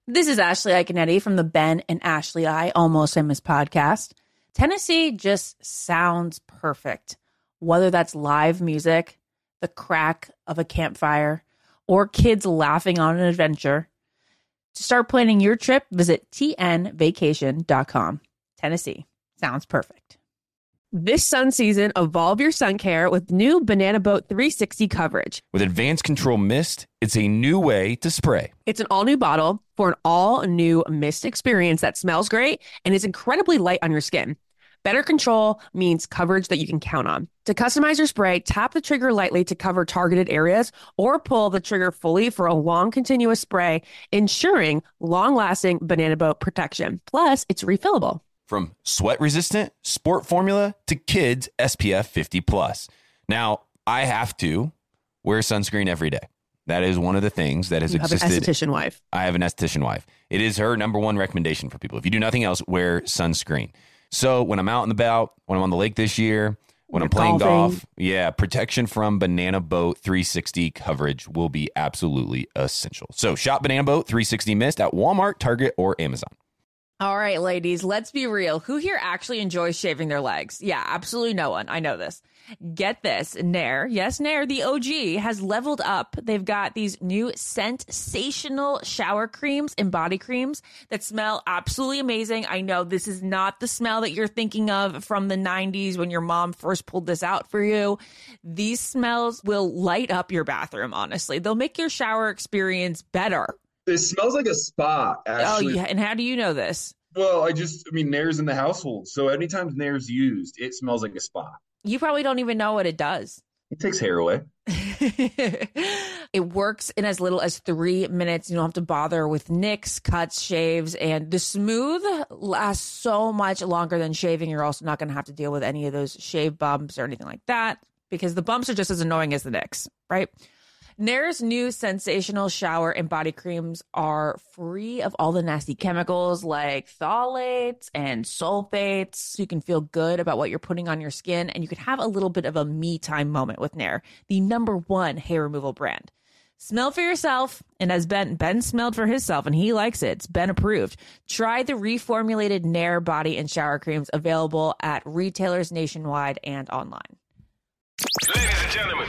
This is Ashley Iconetti from the Ben and Ashley I Almost Famous podcast. Tennessee just sounds perfect. Whether that's live music, the crack of a campfire, or kids laughing on an adventure. To start planning your trip, visit tnvacation.com. Tennessee sounds perfect. This sun season, evolve your sun care with new Banana Boat 360 coverage. With advanced control mist, it's a new way to spray. It's an all-new bottle for an all-new mist experience that smells great and is incredibly light on your skin. Better control means coverage that you can count on. To customize your spray, tap the trigger lightly to cover targeted areas or pull the trigger fully for a long continuous spray, ensuring long-lasting Banana Boat protection. Plus, it's refillable. From sweat-resistant, sport formula to kids SPF 50+. Now, I have to wear sunscreen every day. That is one of the things that has existed. You have an esthetician wife. I have an esthetician wife. It is her number one recommendation for people. If you do nothing else, wear sunscreen. So when I'm out and about, when I'm on the lake this year, when I'm playing golf, protection from Banana Boat 360 coverage will be absolutely essential. So shop Banana Boat 360 Mist at Walmart, Target, or Amazon. All right, ladies, let's be real. Who here actually enjoys shaving their legs? Yeah, absolutely no one. I know this. Get this. Nair, yes, Nair, the OG, has leveled up. They've got these new sensational shower creams and body creams that smell absolutely amazing. I know this is not the smell that you're thinking of from the 90s when your mom first pulled this out for you. These smells will light up your bathroom, honestly. They'll make your shower experience better. It smells like a spa, actually. Oh, yeah. And how do you know this? Well, Nair's in the household. So anytime Nair's used, it smells like a spa. You probably don't even know what it does. It takes hair away. It works in as little as 3 minutes. You don't have to bother with nicks, cuts, shaves, and the smooth lasts so much longer than shaving. You're also not going to have to deal with any of those shave bumps or anything like that because the bumps are just as annoying as the nicks, right? Nair's new sensational shower and body creams are free of all the nasty chemicals like phthalates and sulfates. So you can feel good about what you're putting on your skin, and you can have a little bit of a me time moment with Nair, the #1 hair removal brand. Smell for yourself, and as Ben smelled for himself, and he likes it. It's Ben approved. Try the reformulated Nair body and shower creams available at retailers nationwide and online. Ladies and gentlemen,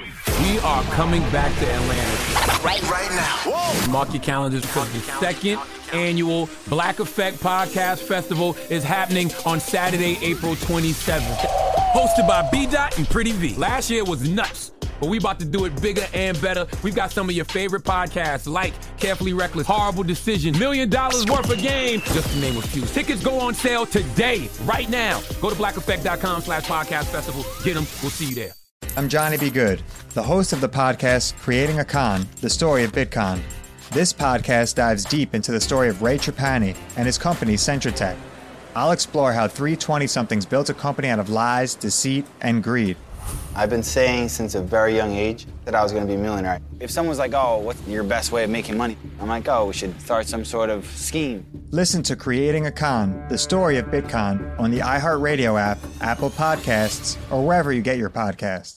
we are coming back to Atlanta right now. Whoa. Mark your calendars because the second annual Black Effect Podcast Festival is happening on Saturday, April 27th. Hosted by B-Dot and Pretty V. Last year was nuts, but we about to do it bigger and better. We've got some of your favorite podcasts like Carefully Reckless, Horrible Decision, $1 Million Worth of Game, just to name a few. Tickets go on sale today, right now. Go to blackeffect.com/podcast festival. Get them. We'll see you there. I'm Johnny B. Good, the host of the podcast Creating a Con, the story of Bitcoin. This podcast dives deep into the story of Ray Trapani and his company Centratech. I'll explore how three 20-somethings built a company out of lies, deceit, and greed. I've been saying since a very young age that I was going to be a millionaire. If someone's like, oh, what's your best way of making money? I'm like, oh, we should start some sort of scheme. Listen to Creating a Con, the story of Bitcoin on the iHeartRadio app, Apple Podcasts, or wherever you get your podcasts.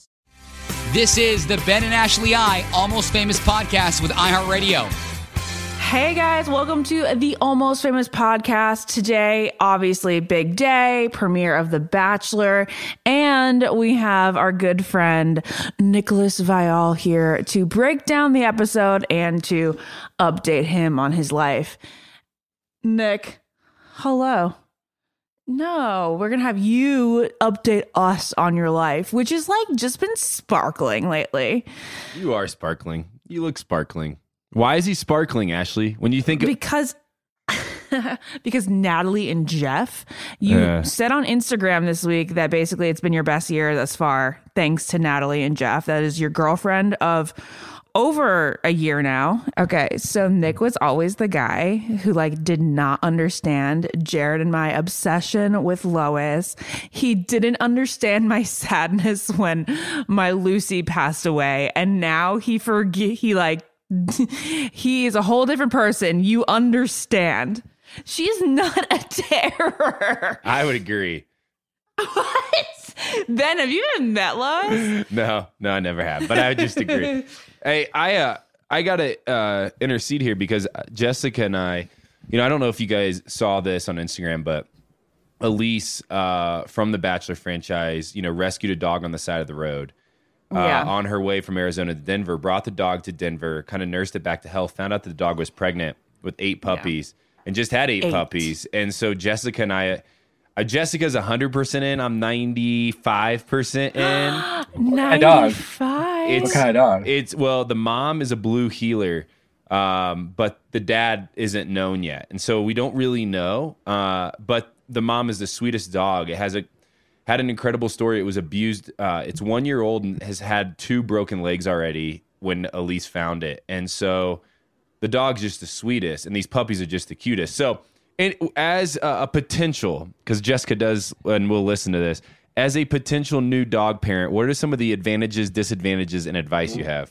This is the Ben and Ashley I Almost Famous podcast with iHeartRadio. Hey guys, welcome to the Almost Famous podcast. Today, obviously, big day, premiere of The Bachelor, and we have our good friend Nicholas Viall here to break down the episode and to update him on his life. Nick, hello. No, we're going to have you update us on your life, which is like just been sparkling lately. You are sparkling. You look sparkling. Why is he sparkling, Ashley? When you think because Natalie and Jeff, you said on Instagram this week that basically it's been your best year thus far, thanks to Natalie and Jeff. That is your girlfriend of over a year now. Okay, so Nick was always the guy who did not understand Jared and my obsession with Lois. He didn't understand my sadness when my Lucy passed away, and now he is a whole different person. You understand. She's not a terror. I would agree. What? Ben, have you even met Lois? No, I never have. But I would just agree. Hey, I gotta intercede here because Jessica and I, I don't know if you guys saw this on Instagram, but Elise from the Bachelor franchise, rescued a dog on the side of the road on her way from Arizona to Denver, brought the dog to Denver, kind of nursed it back to health, found out that the dog was pregnant with 8 puppies and just had 8 puppies. And so Jessica and I, Jessica's 100% in. I'm 95% in. 95. What kind of dog? Well, the mom is a blue healer, but the dad isn't known yet. And so we don't really know. But the mom is the sweetest dog. It had an incredible story. It was abused. It's 1 year old and has had 2 broken legs already when Elise found it. And so the dog's just the sweetest, and these puppies are just the cutest. So, and as a potential, because Jessica does, and we'll listen to this, as a potential new dog parent, what are some of the advantages, disadvantages, and advice you have?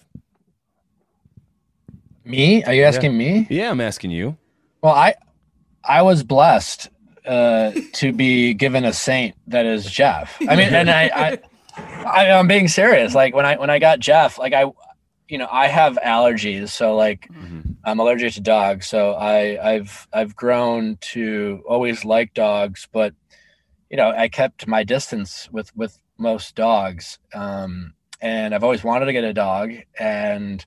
Me? Are you asking me? Yeah, I'm asking you. Well, I was blessed to be given a saint that is Jeff. I mean, and I'm being serious. Like when I got Jeff, like I have allergies, so like I'm allergic to dogs. So I've grown to always like dogs, but I kept my distance with most dogs. And I've always wanted to get a dog, and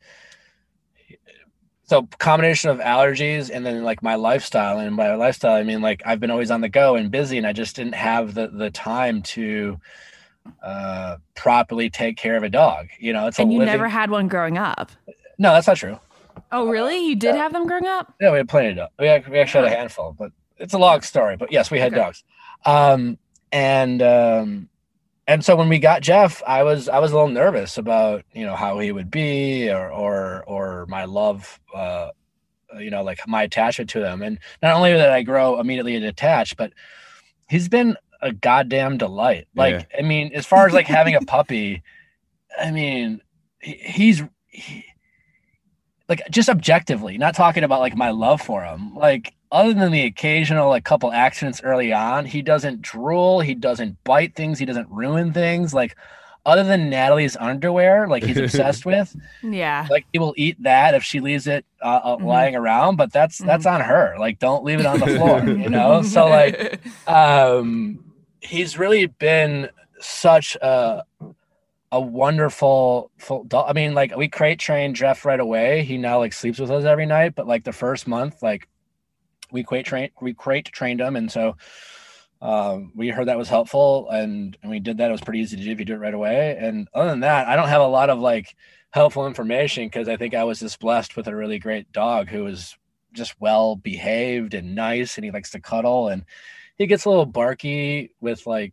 so combination of allergies and then like my lifestyle, and by lifestyle I mean like I've been always on the go and busy, and I just didn't have the time to properly take care of a dog. And you never had one growing up? No, that's not true. Oh, really? You did have them growing up? Yeah, we had plenty of dogs. We actually had a handful, but it's a long story. But yes, we had dogs. And so when we got Jeff, I was a little nervous about how he would be, or my love, like my attachment to him. And not only did I grow immediately attached, but he's been a goddamn delight. Like, I mean, as far as like having a puppy, I mean, he's like, just objectively, not talking about like my love for him, like other than the occasional like couple accidents early on, he doesn't drool, he doesn't bite things, he doesn't ruin things. Like other than Natalie's underwear, like he's obsessed with. Yeah. Like he will eat that if she leaves it lying around, but that's on her. Like don't leave it on the floor, So like, he's really been such a wonderful dog. I mean, like we crate trained Jeff right away. He now like sleeps with us every night, but like the first month, like we crate trained him. And so we heard that was helpful, and we did that. It was pretty easy to do if you do it right away. And other than that, I don't have a lot of like helpful information, because I think I was just blessed with a really great dog who was just well behaved and nice, and he likes to cuddle, and he gets a little barky with like,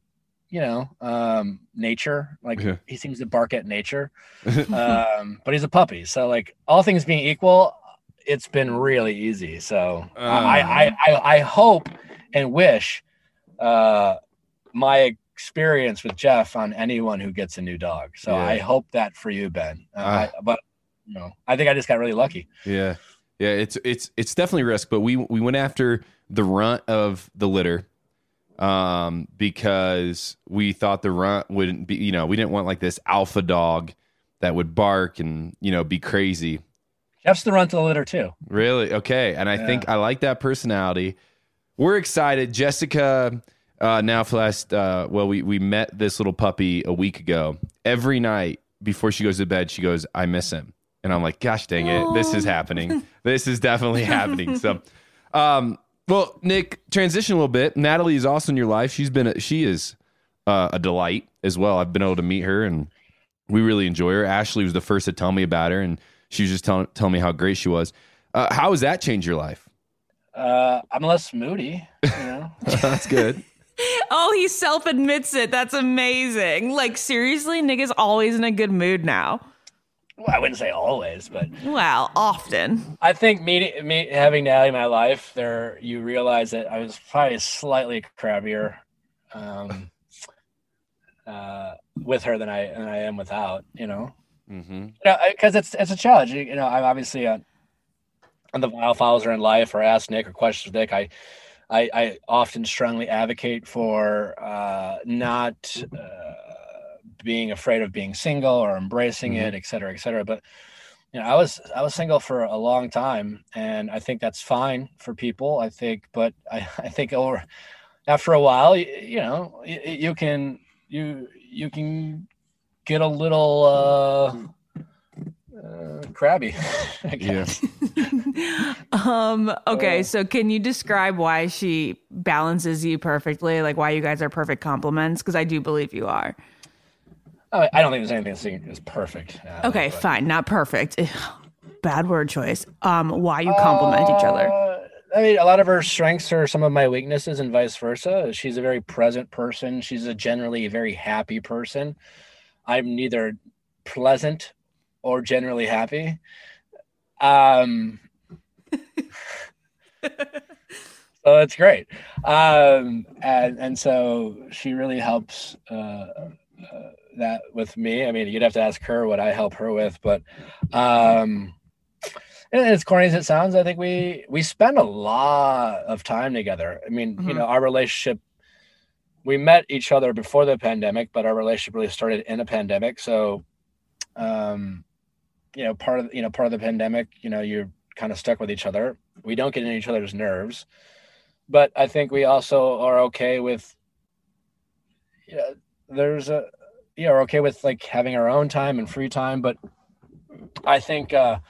nature. Like he seems to bark at nature. But he's a puppy. So like all things being equal, it's been really easy. So I hope and wish my experience with Jeff on anyone who gets a new dog. So I hope that for you, Ben. But I think I just got really lucky. Yeah. It's definitely a risk, but we went after the runt of the litter. Because we thought the runt wouldn't be, we didn't want like this alpha dog that would bark and, be crazy. Jeff's the runt of the litter too. Really? Okay. And I think I like that personality. We're excited. Jessica, now for the last, we met this little puppy a week ago. Every night before she goes to bed, she goes, I miss him. And I'm like, gosh dang it. This is happening. This is definitely happening. So, well, Nick, transition a little bit. Natalie is also in your life. She is a delight as well. I've been able to meet her, and we really enjoy her. Ashley was the first to tell me about her, and she was just telling me how great she was. How has that changed your life? I'm less moody. That's good. Oh, he self-admits it. That's amazing. Like, seriously, Nick is always in a good mood now. Well, I wouldn't say always, but often. I think me having Natalie in my life, you realize that I was probably slightly crabbier with her than I am without. Because it's a challenge. I'm obviously on the Wildfowls in life, or Ask Nick or Questions with Nick. I often strongly advocate for not being afraid of being single or embracing it, et cetera, et cetera. But, I was single for a long time, and I think that's fine for people. I think, but I think after a while, you can get a little crabby, I guess. Okay, so can you describe why she balances you perfectly? Like why you guys are perfect complements? Because I do believe you are. I don't think there's anything that's perfect. Okay, fine, not perfect. Bad word choice. Why you complement each other? I mean, a lot of her strengths are some of my weaknesses, and vice versa. She's a very present person. She's a generally very happy person. I'm neither pleasant or generally happy. So it's great. And so she really helps that with me. I mean, you'd have to ask her what I help her with, but and as corny as it sounds, I think we spend a lot of time together. I mean, our relationship, we met each other before the pandemic, but our relationship really started in a pandemic. So, part of the pandemic, you're kind of stuck with each other. We don't get in each other's nerves, but I think we also are okay with, are okay with like having our own time and free time. But I think,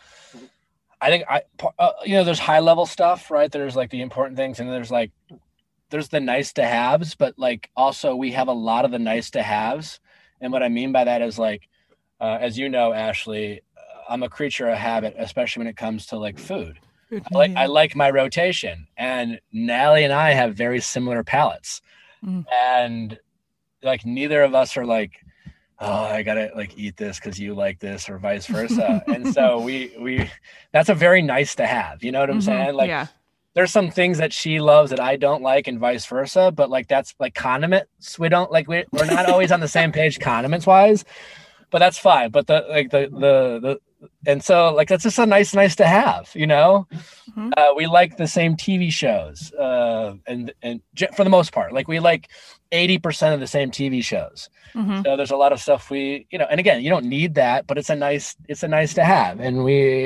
there's high level stuff, right? There's like the important things, and there's the nice to haves, but like also we have a lot of the nice to haves. And what I mean by that is like, as you know, Ashley, I'm a creature of habit, especially when it comes to like food. I like my rotation, and Nally and I have very similar palates, and like neither of us are like, oh, I gotta like eat this because you like this, or vice versa. And so we that's a very nice to have. You know what I'm saying? Like, there's some things that she loves that I don't like, and vice versa. But like that's like condiments. We don't like we're not always on the same page condiments wise, but that's fine. But the and so like that's just a nice to have. We like the same TV shows, and for the most part, like we like 80% of the same TV shows. So there's a lot of stuff we, and again, you don't need that, but it's a nice to have. And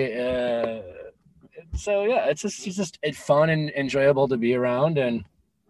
so yeah, it's just fun and enjoyable to be around. And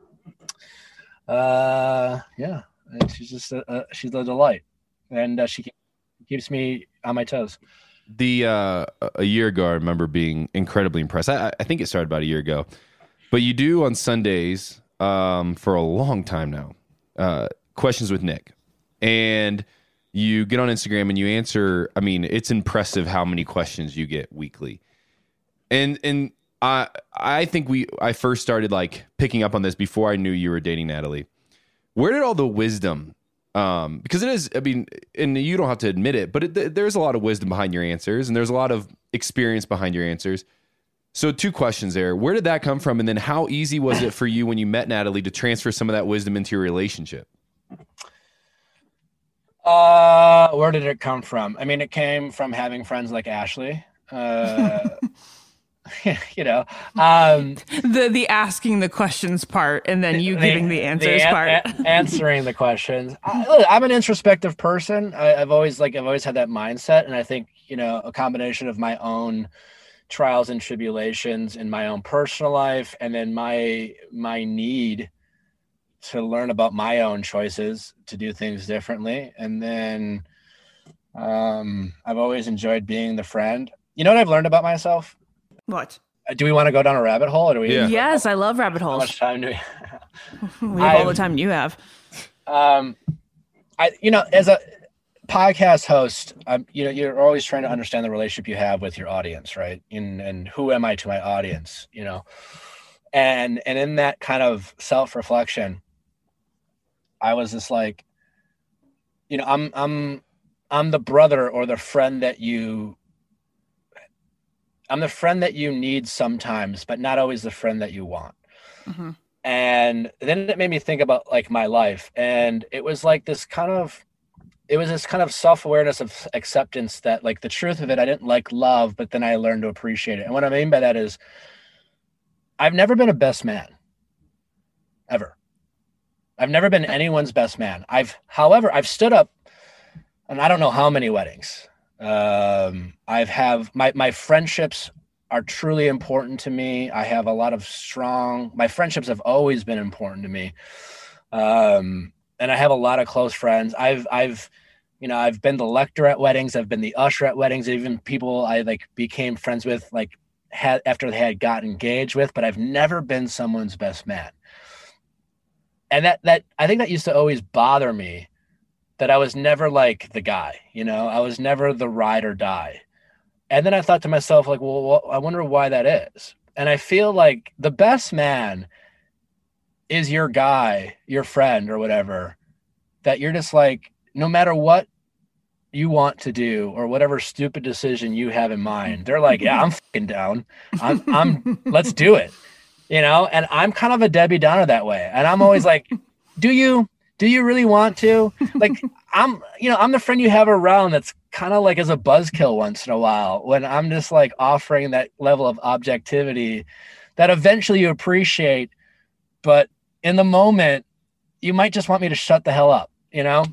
she's just she's a delight, and she keeps me on my toes. A year ago, I remember being incredibly impressed. I think it started about a year ago, but you do on Sundays for a long time now, Questions with Nick, and you get on Instagram and you answer. I mean, it's impressive how many questions you get weekly, and I think I first started like picking up on this before I knew you were dating Natalie. Where did all the wisdom? Because it is, I mean, and you don't have to admit it, but there's a lot of wisdom behind your answers, and there's a lot of experience behind your answers. So 2 questions there. Where did that come from? And then how easy was it for you when you met Natalie to transfer some of that wisdom into your relationship? Where did it come from? I mean, it came from having friends like Ashley. The asking the questions part, and then you giving the answers part. Answering the questions. I'm an introspective person. I've always had that mindset, and I think a combination of my own trials and tribulations in my own personal life, and then my need to learn about my own choices to do things differently, and then I've always enjoyed being the friend. You know what I've learned about myself? What? Do we want to go down a rabbit hole, or do we? Yeah. Yes, I love rabbit holes. How much time do we have? We have all the time you have. As a podcast host, you're always trying to understand the relationship you have with your audience, right? And who am I to my audience? And in that kind of self-reflection, I was just like, I'm the brother or the friend that I'm the friend that you need sometimes, but not always the friend that you want. Mm-hmm. And then it made me think about like my life. And it was like this kind of self-awareness of acceptance that like the truth of it, I didn't like love, but then I learned to appreciate it. And what I mean by that is I've never been a best man ever. I've never been anyone's best man. However, I've stood up, and I don't know how many weddings. My friendships are truly important to me. I have a lot of my friendships have always been important to me. And I have a lot of close friends. I've been the lector at weddings. I've been the usher at weddings. Even people I became friends with, after they had got engaged with, but I've never been someone's best man. And that I think that used to always bother me, that I was never the guy, I was never the ride or die. And then I thought to myself, well, I wonder why that is. And I feel like the best man is your guy, your friend or whatever, that you're just no matter what you want to do or whatever stupid decision you have in mind, they're yeah, I'm fucking down. I'm let's do it. And I'm kind of a Debbie Downer that way. And I'm always do you really want to? I'm the friend you have around that's kind of as a buzzkill once in a while, when I'm just offering that level of objectivity that eventually you appreciate. But in the moment, you might just want me to shut the hell up, and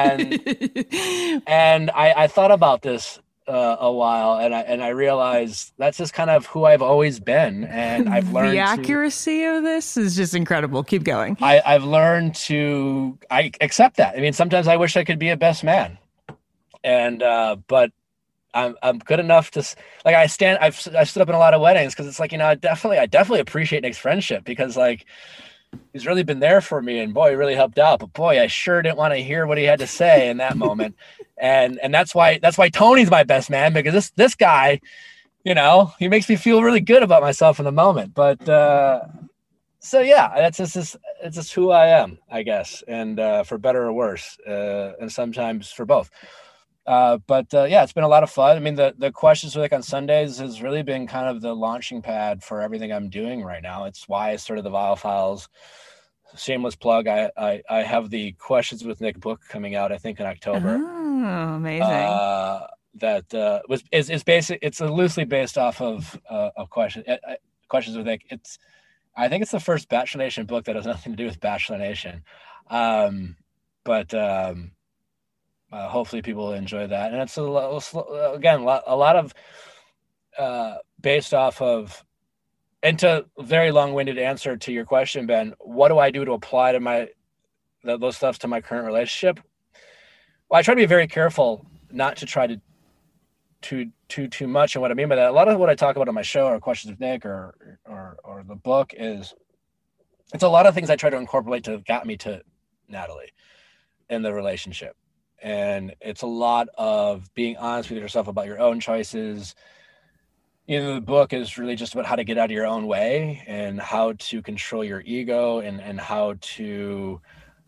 and I thought about this a while, and I realized that's just kind of who I've always been, and I've learned the accuracy of this is just incredible. Keep going. I've learned to accept that. I mean, sometimes I wish I could be a best man, and but I'm good enough to I've stood up in a lot of weddings because it's I definitely appreciate Nick's friendship, because he's really been there for me, and boy, he really helped out. But boy, I sure didn't want to hear what he had to say in that moment. And that's why Tony's my best man, because this guy, he makes me feel really good about myself in the moment. But so yeah, it's just who I am, I guess, and for better or worse, and sometimes for both. But yeah, it's been a lot of fun. I mean, the Questions with Nick on Sundays has really been kind of the launching pad for everything I'm doing right now. It's why I started the Viall Files. Shameless plug. I have the Questions with Nick book coming out, I think, in October. Oh, amazing. That is basic. It's loosely based off of Questions with Nick. I think it's the first Bachelor Nation book that has nothing to do with Bachelor Nation. But hopefully people will enjoy that. And it's a lot of based off of, and to very long-winded answer to your question, Ben, what do I do to apply to those stuff to my current relationship? Well, I try to be very careful not to try to too much. And what I mean by that, a lot of what I talk about on my show or Questions with Nick or the book it's a lot of things I try to incorporate to got me to Natalie in the relationship. And it's a lot of being honest with yourself about your own choices. The book is really just about how to get out of your own way and how to control your ego and how to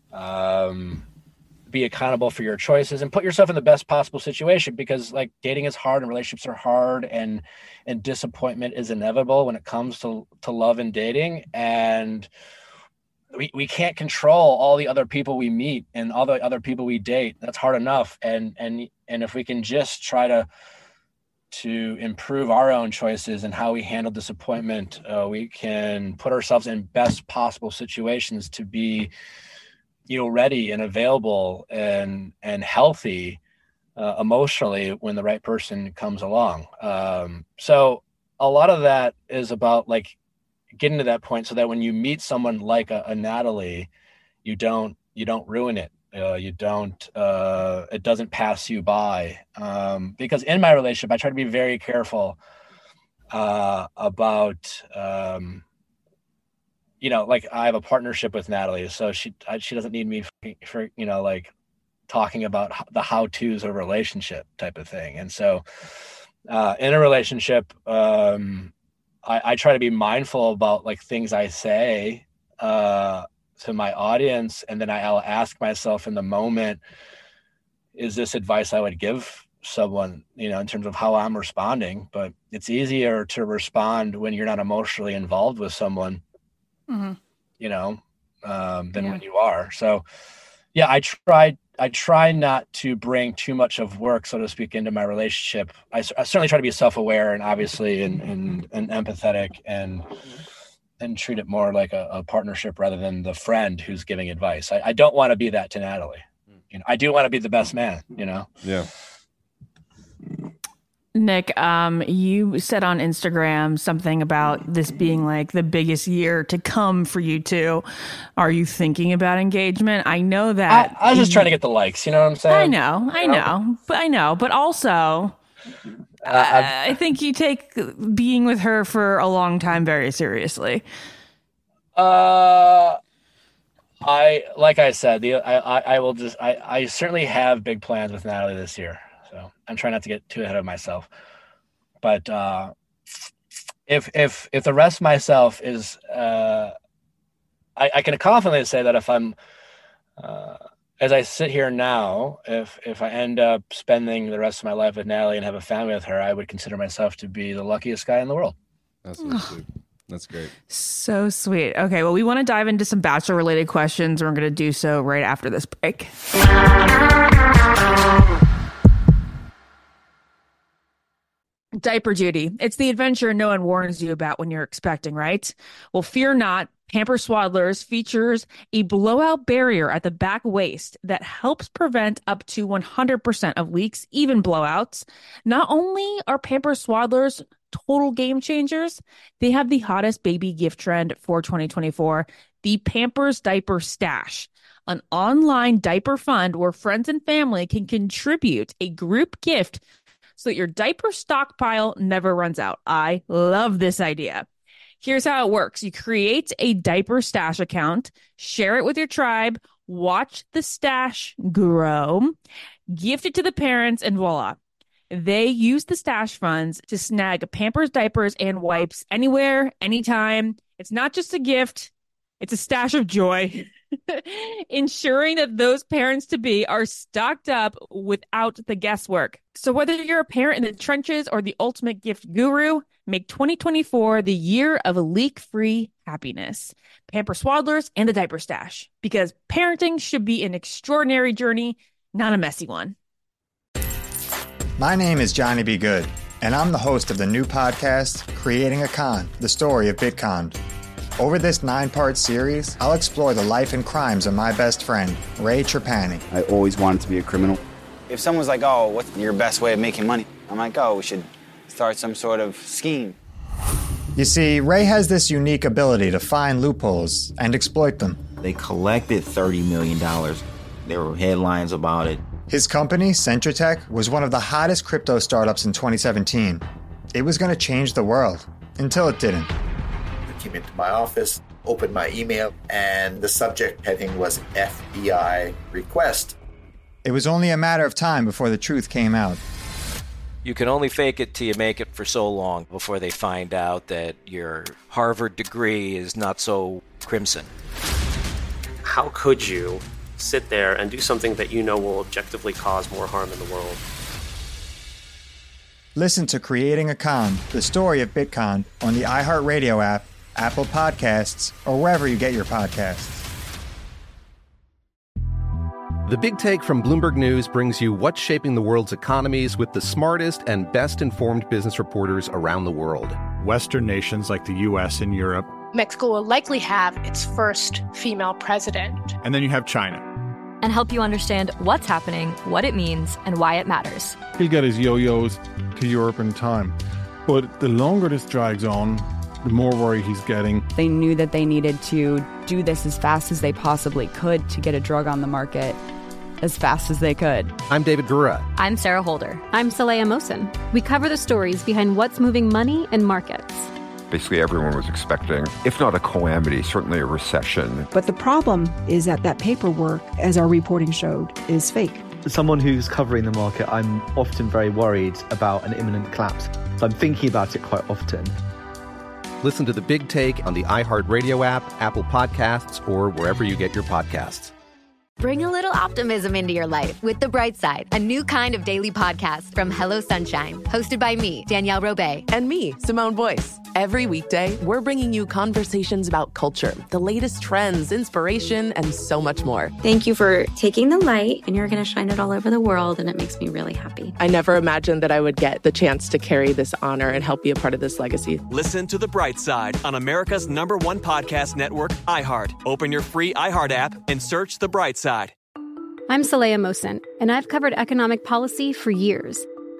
be accountable for your choices and put yourself in the best possible situation, because dating is hard and relationships are hard, and disappointment is inevitable when it comes to love and dating. And we can't control all the other people we meet and all the other people we date. That's hard enough. And if we can just try to improve our own choices and how we handle disappointment, we can put ourselves in best possible situations to be, ready and available and healthy emotionally when the right person comes along. So a lot of that is about getting to that point so that when you meet someone like a Natalie, you don't ruin it. It doesn't pass you by. Because in my relationship, I try to be very careful about, I have a partnership with Natalie, so she doesn't need me for talking about the how-tos of a relationship type of thing. And so in a relationship, I try to be mindful about things I say to my audience, and then I'll ask myself in the moment, is this advice I would give someone, in terms of how I'm responding? But it's easier to respond when you're not emotionally involved with someone, than when you are. So yeah, I try not to bring too much of work, so to speak, into my relationship. I certainly try to be self-aware and obviously and empathetic and treat it more like a partnership rather than the friend who's giving advice. I don't want to be that to Natalie. I do want to be the best man, Yeah. Nick, you said on Instagram something about this being like the biggest year to come for you two. Are you thinking about engagement? I know that I was just trying to get the likes. You know what I'm saying? I know. But also, I think you take being with her for a long time very seriously. Like I said, I certainly have big plans with Natalie this year. So I'm trying not to get too ahead of myself. But if the rest of myself is, I can confidently say that if I'm, as I sit here now, if I end up spending the rest of my life with Natalie and have a family with her, I would consider myself to be the luckiest guy in the world. That's so sweet. That's great. So sweet. Okay, well, we want to dive into some Bachelor-related questions, and we're going to do so right after this break. Diaper duty. It's the adventure no one warns you about when you're expecting, right? Well, fear not. Pampers Swaddlers features a blowout barrier at the back waist that helps prevent up to 100% of leaks, even blowouts. Not only are Pampers Swaddlers total game changers, they have the hottest baby gift trend for 2024, the Pampers Diaper Stash, an online diaper fund where friends and family can contribute a group gift so that your diaper stockpile never runs out. I love this idea. Here's how it works. You create a diaper stash account, share it with your tribe, watch the stash grow, gift it to the parents, and voila. They use the stash funds to snag Pampers diapers and wipes anywhere, anytime. It's not just a gift. It's a stash of joy, ensuring that those parents-to-be are stocked up without the guesswork. So whether you're a parent in the trenches or the ultimate gift guru, make 2024 the year of leak-free happiness. Pampers Swaddlers and the Diaper Stash, because parenting should be an extraordinary journey, not a messy one. My name is Johnny B. Good, and I'm the host of the new podcast, Creating a Con, the story of Bitcon. Over this 9-part series, I'll explore the life and crimes of my best friend, Ray Trapani. I always wanted to be a criminal. If someone's like, oh, what's your best way of making money? I'm like, oh, we should start some sort of scheme. You see, Ray has this unique ability to find loopholes and exploit them. They collected $30 million. There were headlines about it. His company, Centratech, was one of the hottest crypto startups in 2017. It was going to change the world, until it didn't. I came into my office, opened my email, and the subject heading was FBI request. It was only a matter of time before the truth came out. You can only fake it till you make it for so long before they find out that your Harvard degree is not so crimson. How could you sit there and do something that you know will objectively cause more harm in the world? Listen to Creating a Con, the story of Bitcon, on the iHeartRadio app, Apple Podcasts, or wherever you get your podcasts. The Big Take from Bloomberg News brings you what's shaping the world's economies with the smartest and best-informed business reporters around the world. Western nations like the U.S. and Europe. Mexico will likely have its first female president. And then you have China. And help you understand what's happening, what it means, and why it matters. He'll get his yo-yos to Europe in time. But the longer this drags on, the more worry he's getting. They knew that they needed to do this as fast as they possibly could to get a drug on the market as fast as they could. I'm David Gura. I'm Sarah Holder. I'm Saleha Mohsen. We cover the stories behind what's moving money and markets. Basically, everyone was expecting, if not a calamity, certainly a recession. But the problem is that paperwork, as our reporting showed, is fake. As someone who's covering the market, I'm often very worried about an imminent collapse. So I'm thinking about it quite often. Listen to The Big Take on the iHeartRadio app, Apple Podcasts, or wherever you get your podcasts. Bring a little optimism into your life with The Bright Side, a new kind of daily podcast from Hello Sunshine, hosted by me, Danielle Robay. And me, Simone Boyce. Every weekday, we're bringing you conversations about culture, the latest trends, inspiration, and so much more. Thank you for taking the light, and you're going to shine it all over the world, and it makes me really happy. I never imagined that I would get the chance to carry this honor and help be a part of this legacy. Listen to The Bright Side on America's #1 podcast network, iHeart. Open your free iHeart app and search The Bright Side. I'm Saleha Mohsen, and I've covered economic policy for years.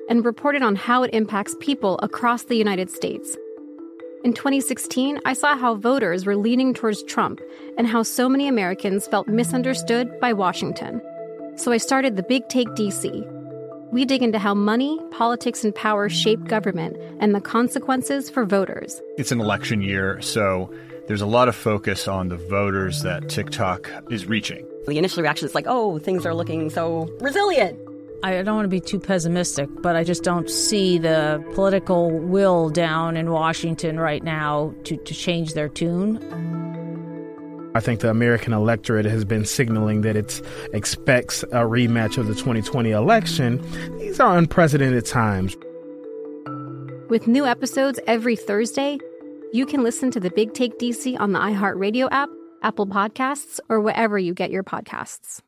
and reported on how it impacts people across the United States. In 2016, I saw how voters were leaning towards Trump and how so many Americans felt misunderstood by Washington. So I started the Big Take DC. We dig into how money, politics, and power shape government and the consequences for voters. It's an election year, so there's a lot of focus on the voters that TikTok is reaching. The initial reaction is like, oh, things are looking so resilient. I don't want to be too pessimistic, but I just don't see the political will down in Washington right now to change their tune. I think the American electorate has been signaling that it expects a rematch of the 2020 election. These are unprecedented times. With new episodes every Thursday, you can listen to the Big Take DC on the iHeartRadio app, Apple Podcasts, or wherever you get your podcasts.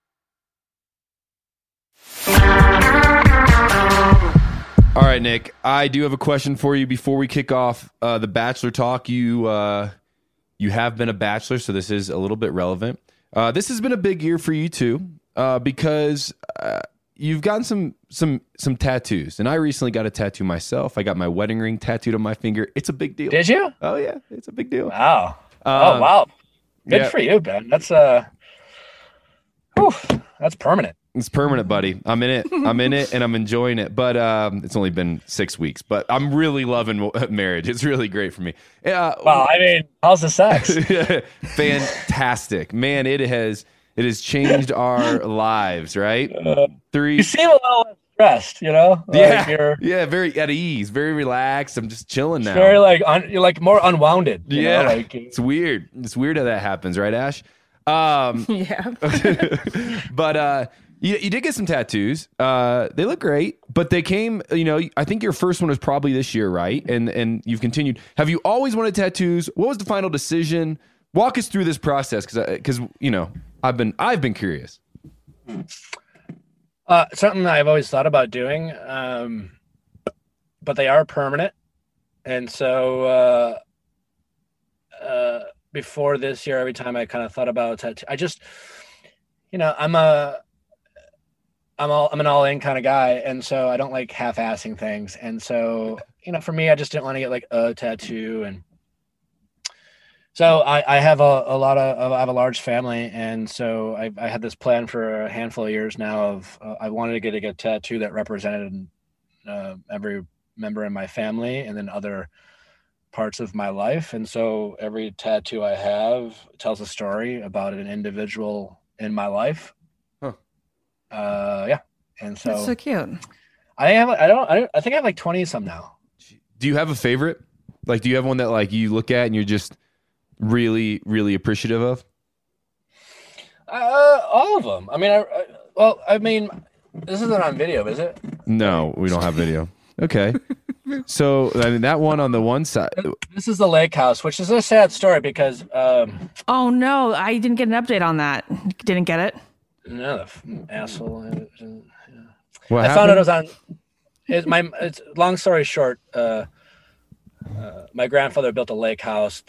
All right, Nick, I do have a question for you before we kick off the Bachelor talk. You have been a Bachelor, so this is a little bit relevant. This has been a big year for you too, because you've gotten some tattoos, and I recently got a tattoo myself. I got my wedding ring tattooed on my finger. It's a big deal. Did you? Oh yeah, it's a big deal. Wow. Wow. Good for you, Ben. That's permanent. It's permanent, buddy. I'm in it. And I'm enjoying it. But it's only been 6 weeks. But I'm really loving marriage. It's really great for me. Well, I mean, how's the sex? Fantastic, man. It has changed our lives. Right? You seem a little less stressed. You know? Yeah. Very at ease. Very relaxed. I'm just chilling now. Very you're like more unwounded. Yeah. It's weird. It's weird how that happens, right, Ash? Yeah. But you did get some tattoos. They look great, but they came, I think your first one was probably this year, right? And you've continued. Have you always wanted tattoos? What was the final decision? Walk us through this process, because I've been curious. Something I've always thought about doing, but they are permanent. And so before this year, every time I kind of thought about tattoo, I just, I'm an all-in kind of guy, and so I don't like half-assing things. And so, for me, I just didn't want to get like a tattoo. And so I have I have a large family, and so I had this plan for a handful of years now of I wanted to get a tattoo that represented every member in my family and then other parts of my life. And so every tattoo I have tells a story about an individual in my life. Yeah. And so that's so cute. I think I have like 20 some now. Do you have a favorite? Like, do you have one that like you look at and you're just really, really appreciative of? All of them. I mean, this isn't on video, is it? No, we don't have video. Okay. So that one on the one side. This is the lake house, which is a sad story because. Oh no, I didn't get an update on that. Didn't get it. No, asshole. What I happened? found out it was on. It's long story short. My grandfather built a lake house.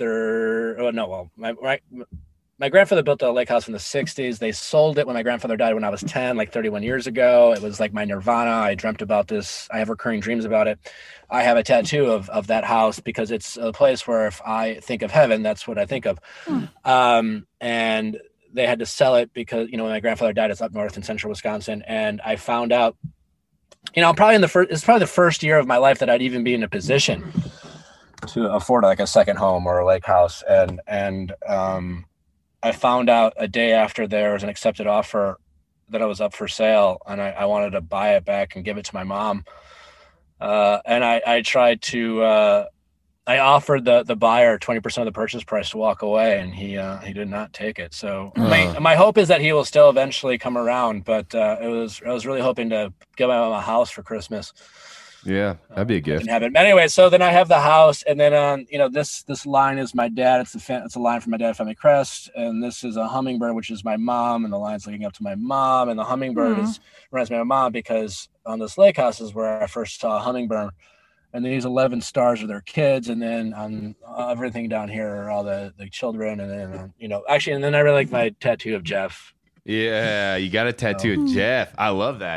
My grandfather built a lake house in the 60s. They sold it when my grandfather died when I was 10, like 31 years ago. It was like my nirvana. I dreamt about this. I have recurring dreams about it. I have a tattoo of that house because it's a place where if I think of heaven, that's what I think of. And they had to sell it because, when my grandfather died, it's up north in central Wisconsin. And I found out, it's probably the first year of my life that I'd even be in a position to afford like a second home or a lake house. And I found out a day after there was an accepted offer that I was up for sale, and I wanted to buy it back and give it to my mom. And I tried to, I offered the buyer 20% of the purchase price to walk away, and he did not take it. So my hope is that he will still eventually come around, but I was really hoping to give him a house for Christmas. Yeah, that'd be a gift. Anyway, so then I have the house, and then this line is my dad. It's a line from my dad, family crest, and this is a hummingbird, which is my mom, and the line's looking up to my mom, and the hummingbird reminds me of my mom because on this lake house is where I first saw a hummingbird, and these 11 stars are their kids, and then on everything down here are all the children, and then and then I really like my tattoo of Jeff. Yeah, you got a tattoo of Jeff. I love that.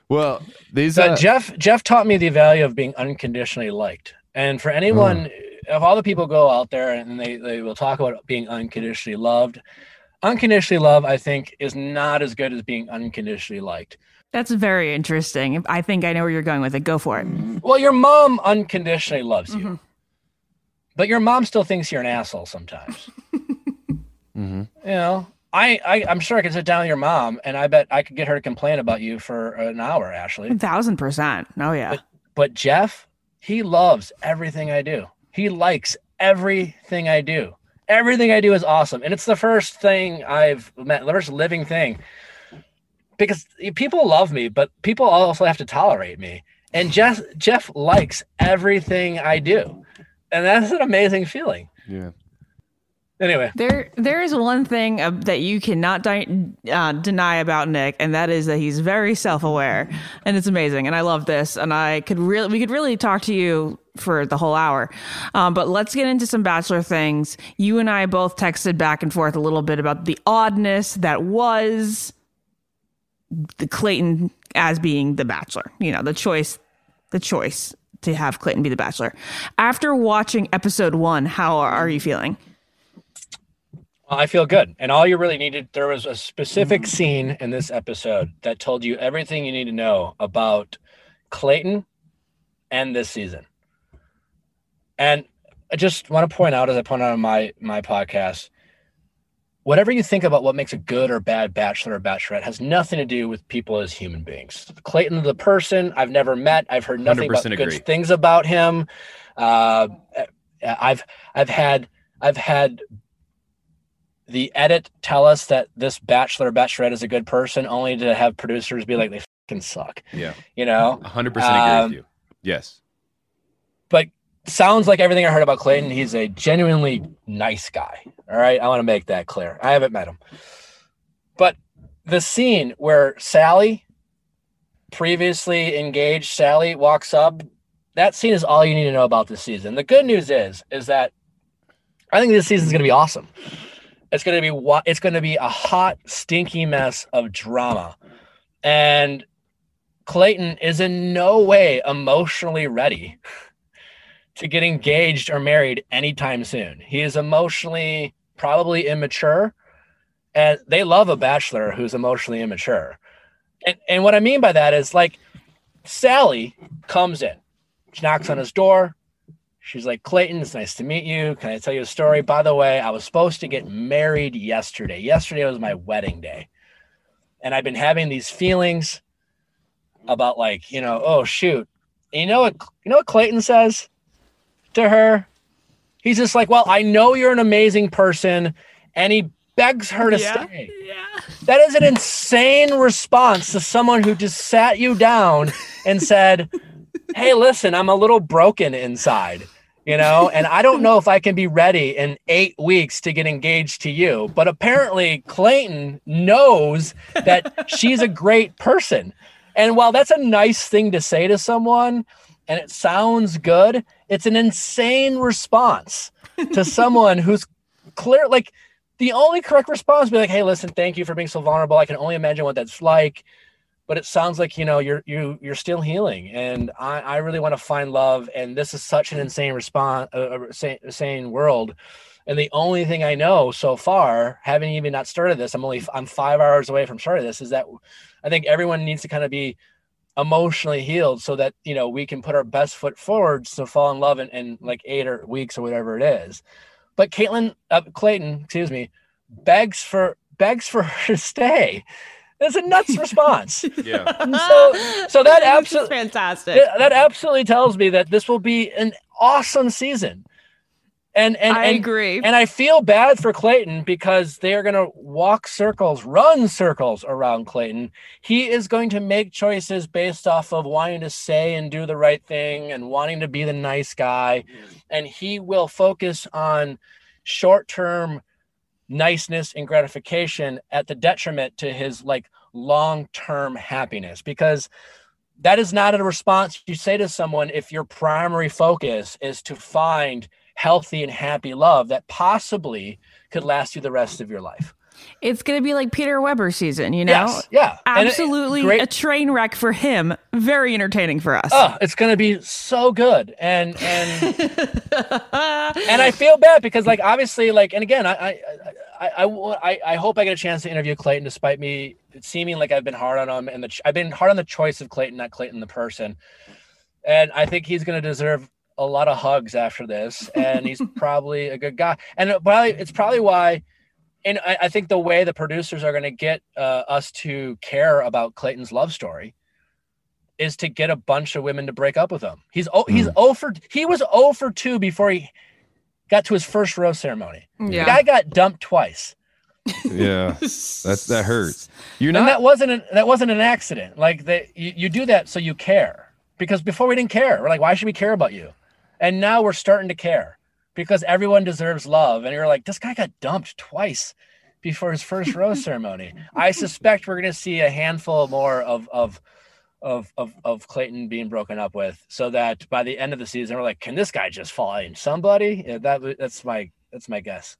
Well, these Jeff taught me the value of being unconditionally liked. And for anyone, if all the people go out there and they will talk about being unconditionally loved, unconditionally love, I think, is not as good as being unconditionally liked. That's very interesting. I think I know where you're going with it. Go for it. Well, your mom unconditionally loves you, but your mom still thinks you're an asshole sometimes. You know, I'm sure I could sit down with your mom, and I bet I could get her to complain about you for an hour, Ashley. 1,000%. Oh, yeah. But Jeff, he loves everything I do. He likes everything I do. Everything I do is awesome. And it's the first thing I've met, the first living thing. Because people love me, but people also have to tolerate me. And Jeff likes everything I do. And that's an amazing feeling. Yeah. Anyway. There is one thing that you cannot deny about Nick, and that is that he's very self-aware. And it's amazing. And I love this. And we could really talk to you for the whole hour. But let's get into some Bachelor things. You and I both texted back and forth a little bit about the oddness that was the Clayton as being the Bachelor. You know, the choice to have Clayton be the Bachelor. After watching episode 1, how are you feeling? Well, I feel good. And all you really needed, there was a specific scene in this episode that told you everything you need to know about Clayton and this season. And I just want to point out, as I point out on my podcast, whatever you think about what makes a good or bad Bachelor or Bachelorette has nothing to do with people as human beings. Clayton, the person I've never met, I've heard nothing but good things about him. I've had the edit tell us that this Bachelor or Bachelorette is a good person, only to have producers be like, they fucking suck. Yeah. You know? 100% agree with you. Yes. But sounds like everything I heard about Clayton, he's a genuinely nice guy. All right. I want to make that clear. I haven't met him. But the scene where Sally, previously engaged Sally, walks up, that scene is all you need to know about this season. The good news is that I think this season is going to be awesome. It's going to be a hot, stinky mess of drama. And Clayton is in no way emotionally ready to get engaged or married anytime soon. He is emotionally probably immature, and they love a Bachelor who's emotionally immature. And what I mean by that is, like, Sally comes in, she knocks on his door. She's like, Clayton, it's nice to meet you. Can I tell you a story? By the way, I was supposed to get married yesterday. Yesterday was my wedding day. And I've been having these feelings about, like, you know, oh shoot. And you know what Clayton says to her? He's just like, well, I know you're an amazing person. And he begs her to stay. Yeah. That is an insane response to someone who just sat you down and said, hey, listen, I'm a little broken inside. You know, and I don't know if I can be ready in 8 weeks to get engaged to you. But apparently Clayton knows that she's a great person. And while that's a nice thing to say to someone and it sounds good, it's an insane response to someone who's clear. Like, the only correct response would be like, hey, listen, thank you for being so vulnerable. I can only imagine what that's like. But it sounds like, you know, you're still healing, and I really want to find love. And this is such an insane response, insane world. And the only thing I know so far, having even not started this, I'm 5 hours away from starting this, is that I think everyone needs to kind of be emotionally healed so that, you know, we can put our best foot forward to fall in love in like 8 weeks or whatever it is. But Clayton, begs for her to stay. That's a nuts response. Yeah. So that absolutely fantastic. That absolutely tells me that this will be an awesome season. And I agree. And I feel bad for Clayton because they are going to run circles around Clayton. He is going to make choices based off of wanting to say and do the right thing and wanting to be the nice guy. And he will focus on short-term niceness and gratification at the detriment to his like long-term happiness, because that is not a response you say to someone if your primary focus is to find healthy and happy love that possibly could last you the rest of your life. It's going to be like Peter Weber season, you know? Yes, yeah. Absolutely a train wreck for him. Very entertaining for us. Oh, it's going to be so good. And I feel bad because, like, obviously, like, and again, I hope I get a chance to interview Clayton, despite me seeming like I've been hard on him, and I've been hard on the choice of Clayton, not Clayton the person. And I think he's going to deserve a lot of hugs after this, and he's probably a good guy. And it's probably why. And I think the way the producers are going to get us to care about Clayton's love story is to get a bunch of women to break up with him. He was 0 for 2 before he got to his first rose ceremony. Yeah. The guy got dumped twice. Yeah, that hurts. And that wasn't an accident. Like you do that so you care, because before we didn't care. We're like, why should we care about you? And now we're starting to care. Because everyone deserves love. And you're like, this guy got dumped twice before his first rose ceremony. I suspect we're going to see a handful more of Clayton being broken up with, so that by the end of the season, we're like, can this guy just fall in somebody? Yeah, that's my guess.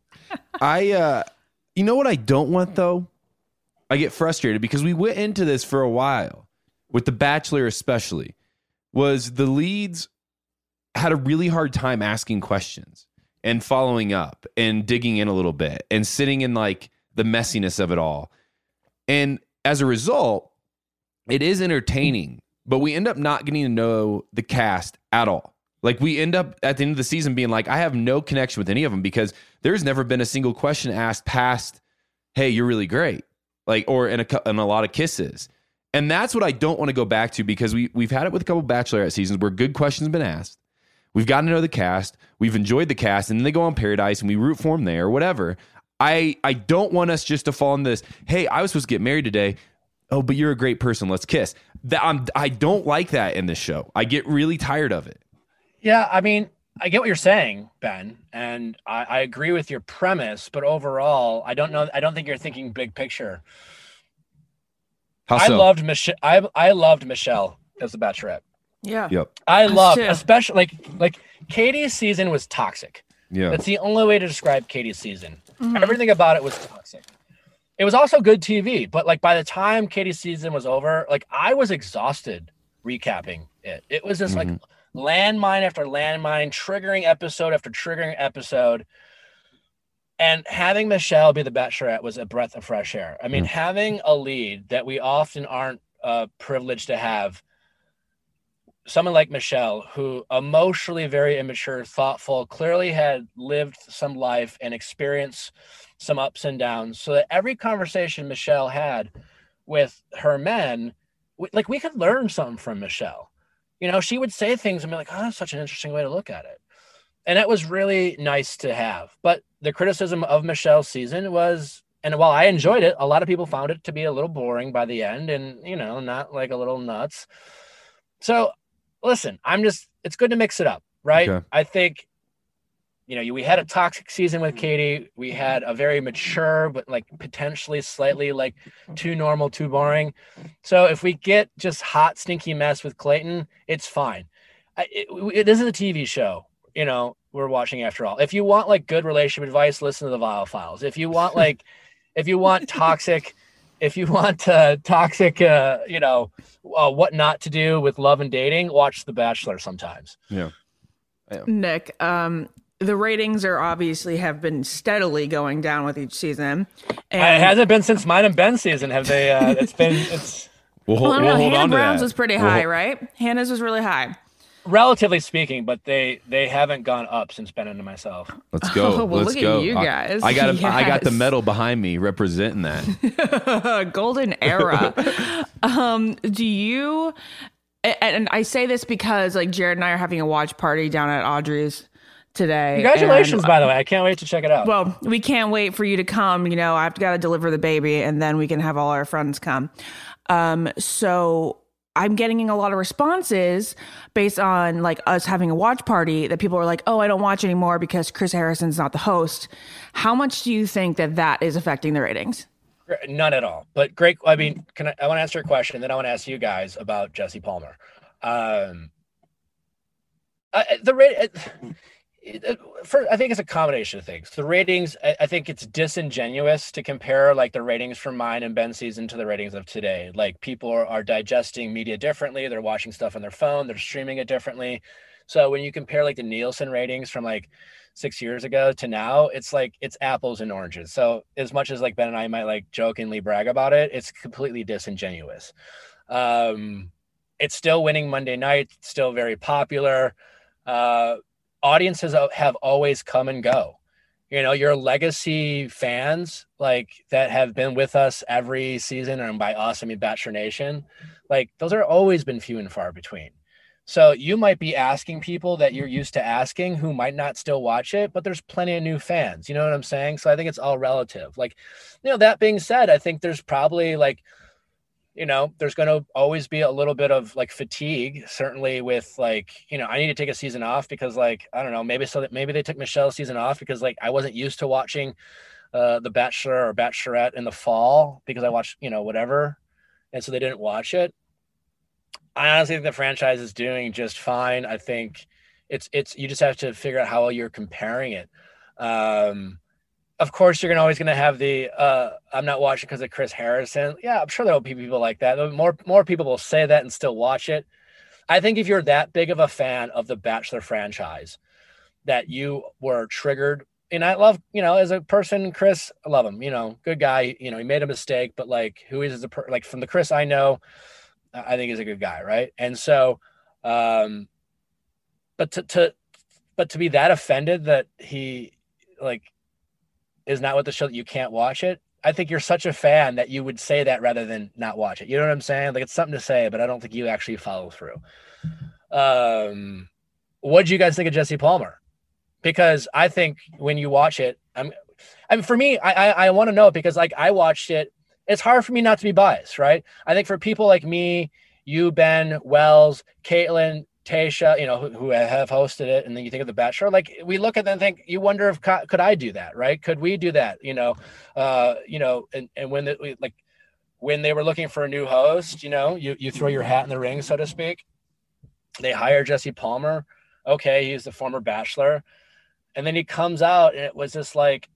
You know what I don't want, though? I get frustrated because we went into this for a while with The Bachelor, especially, was the leads had a really hard time asking questions and following up and digging in a little bit and sitting in like the messiness of it all. And as a result, it is entertaining, but we end up not getting to know the cast at all. Like we end up at the end of the season being like, I have no connection with any of them because there's never been a single question asked past, hey, you're really great. Like, or in a lot of kisses. And that's what I don't want to go back to, because we've had it with a couple Bachelorette seasons where good questions have been asked. We've gotten to know the cast. We've enjoyed the cast, and then they go on Paradise, and we root for them there or whatever. I don't want us just to fall in this, hey, I was supposed to get married today. Oh, but you're a great person. Let's kiss. I don't like that in this show. I get really tired of it. Yeah, I mean, I get what you're saying, Ben, and I agree with your premise, but overall, I don't think you're thinking big picture. How so? I loved Michelle as the Bachelorette. Yeah. Yep. I loved, especially like Katie's season was toxic. Yeah. That's the only way to describe Katie's season. Mm-hmm. Everything about it was toxic. It was also good TV, but like by the time Katie's season was over, like I was exhausted recapping it. It was just like landmine after landmine, triggering episode after triggering episode. And having Michelle be the Bachelorette was a breath of fresh air. I mean, having a lead that we often aren't privileged to have, someone like Michelle, who emotionally very immature, thoughtful, clearly had lived some life and experienced some ups and downs, so that every conversation Michelle had with her men, we could learn something from Michelle. You know, she would say things and be like, oh, that's such an interesting way to look at it. And that was really nice to have. But the criticism of Michelle's season was, and while I enjoyed it, a lot of people found it to be a little boring by the end and, you know, not like a little nuts. So listen, it's good to mix it up, right? Okay. I think, you know, we had a toxic season with Katie. We had a very mature, but like potentially slightly like too normal, too boring. So if we get just hot, stinky mess with Clayton, it's fine. This is a TV show, you know, we're watching after all. If you want like good relationship advice, listen to the Viall Files. If you want like, toxic, you know, what not to do with love and dating, watch The Bachelor sometimes. Yeah. Nick, the ratings have been steadily going down with each season. And it hasn't been since mine and Ben's season. Have they? We'll hold Hannah on to Brown's that. was pretty high, right? Hannah's was really high. Relatively speaking, but they haven't gone up since Ben and myself. Let's go. Well, Let's look go. at you guys. I got the medal behind me representing that. Golden era. Do you, and I say this because like Jared and I are having a watch party down at Audrey's today. Congratulations, by the way. I can't wait to check it out. Well, we can't wait for you to come. You know, I've got to deliver the baby and then we can have all our friends come. So I'm getting a lot of responses based on like us having a watch party that people are like, oh, I don't watch anymore because Chris Harrison's not the host. How much do you think that is affecting the ratings? None at all. But great. I mean, I want to answer a question, then I want to ask you guys about Jesse Palmer. I think it's a combination of things. The ratings, I think it's disingenuous to compare like the ratings from mine and Ben's season to the ratings of today. Like people are digesting media differently. They're watching stuff on their phone. They're streaming it differently. So when you compare like the Nielsen ratings from like 6 years ago to now, it's like it's apples and oranges. So as much as like Ben and I might like jokingly brag about it, it's completely disingenuous. It's still winning Monday night, still very popular. Audiences have always come and go. You know, your legacy fans like that have been with us every season, and by us, I mean Bachelor Nation, like those are always been few and far between. So you might be asking people that you're used to asking who might not still watch it, but there's plenty of new fans. You know what I'm saying? So I think it's all relative. Like, you know, that being said, I think there's probably like, you know, there's going to always be a little bit of like fatigue, certainly with like, you know, I need to take a season off because like, I don't know, maybe they took Michelle's season off because like I wasn't used to watching The Bachelor or Bachelorette in the fall because I watched, you know, whatever. And so they didn't watch it. I honestly think the franchise is doing just fine. I think it's you just have to figure out how well you're comparing it. Of course, you're always going to have the I'm not watching because of Chris Harrison. Yeah, I'm sure there will be people like that. More people will say that and still watch it. I think if you're that big of a fan of the Bachelor franchise that you were triggered, and I love, you know, as a person, Chris, I love him, you know, good guy, you know, he made a mistake, but like who is like from the Chris I know, I think he's a good guy. Right. And so, but to be that offended that he like is not with the show that you can't watch it. I think you're such a fan that you would say that rather than not watch it. You know what I'm saying? Like it's something to say, but I don't think you actually follow through. What do you guys think of Jesse Palmer? Because I think when you watch it, for me, I want to know it because like I watched it. It's hard for me not to be biased, right? I think for people like me, you, Ben, Wells, Caitlin, Tayshia, you know, who have hosted it, and then you think of The Bachelor, like we look at them and think, you wonder if could I do that, right? Could we do that? You know, and when they were looking for a new host, you know, you throw your hat in the ring, so to speak. They hire Jesse Palmer. Okay, he's the former Bachelor, and then he comes out, and it was just like,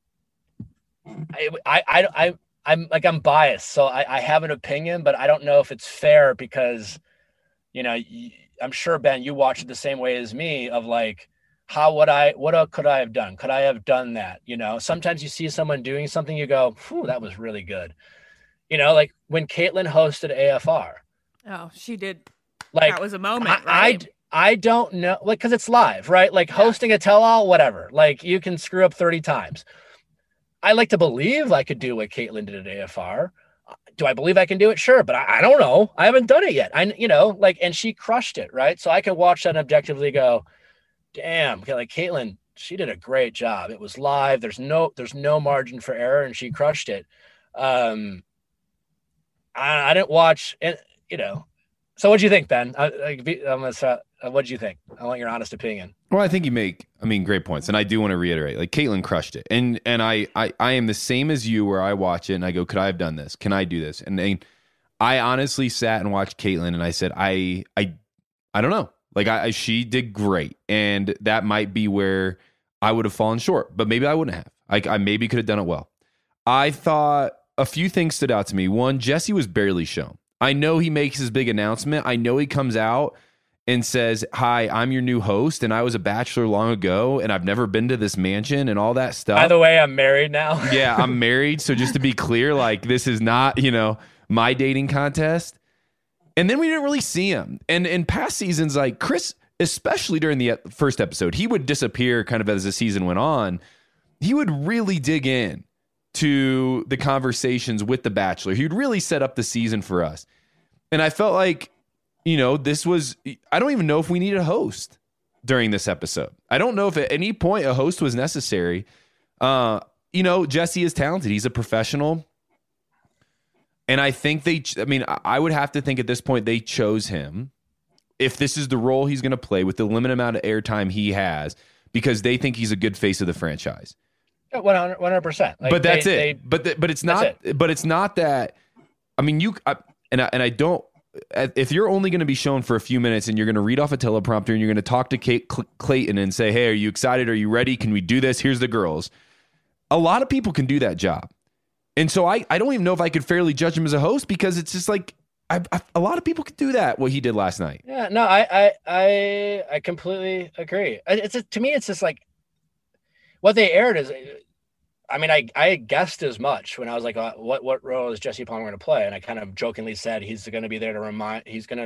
I'm biased, so I have an opinion, but I don't know if it's fair because, you know, I'm sure, Ben, you watch it the same way as me of like, what could I have done? Could I have done that? You know, sometimes you see someone doing something, you go, whew, that was really good. You know, like when Caitlin hosted AFR. Oh, she did. Like that was a moment, right? I don't know, like, cause it's live, right? Like hosting a tell-all, whatever, like you can screw up 30 times. I like to believe I could do what Caitlin did at AFR. Do I believe I can do it? Sure. But I don't know. I haven't done it yet. And she crushed it. Right. So I could watch that and objectively go, damn, like Caitlin, she did a great job. It was live. There's no margin for error and she crushed it. I didn't watch it, you know. So what'd you think, Ben? What'd you think? I want your honest opinion. Well, I think you make, great points. And I do want to reiterate, like Caitlin crushed it. And I am the same as you where I watch it and I go, could I have done this? Can I do this? And I honestly sat and watched Caitlin and I said, I don't know. Like she did great. And that might be where I would have fallen short, but maybe I wouldn't have. I maybe could have done it well. I thought a few things stood out to me. One, Jesse was barely shown. I know he makes his big announcement. I know he comes out and says, hi, I'm your new host, and I was a Bachelor long ago, and I've never been to this mansion and all that stuff. By the way, I'm married now. Yeah, I'm married. So just to be clear, like this is not, you know, my dating contest. And then we didn't really see him. And in past seasons, like Chris, especially during the first episode, he would disappear kind of as the season went on. He would really dig in to the conversations with The Bachelor. He would really set up the season for us. And I felt like, you know, I don't even know if we need a host during this episode. I don't know if at any point a host was necessary. You know, Jesse is talented. He's a professional. And I think I would have to think at this point they chose him if this is the role he's going to play with the limited amount of airtime he has because they think he's a good face of the franchise. 100%. Like but that's it. But it's not. But it's not that. I mean, I don't. if you're only going to be shown for a few minutes and you're going to read off a teleprompter and you're going to talk to Clayton and say, hey, are you excited? Are you ready? Can we do this? Here's the girls. A lot of people can do that job. And so I don't even know if I could fairly judge him as a host, because it's just like, a lot of people could do that, what he did last night. Yeah, no, I completely agree. To me, it's just like what they aired is, I mean, I guessed as much when I was like, what role is Jesse Palmer going to play? And I kind of jokingly said he's going to be there to remind.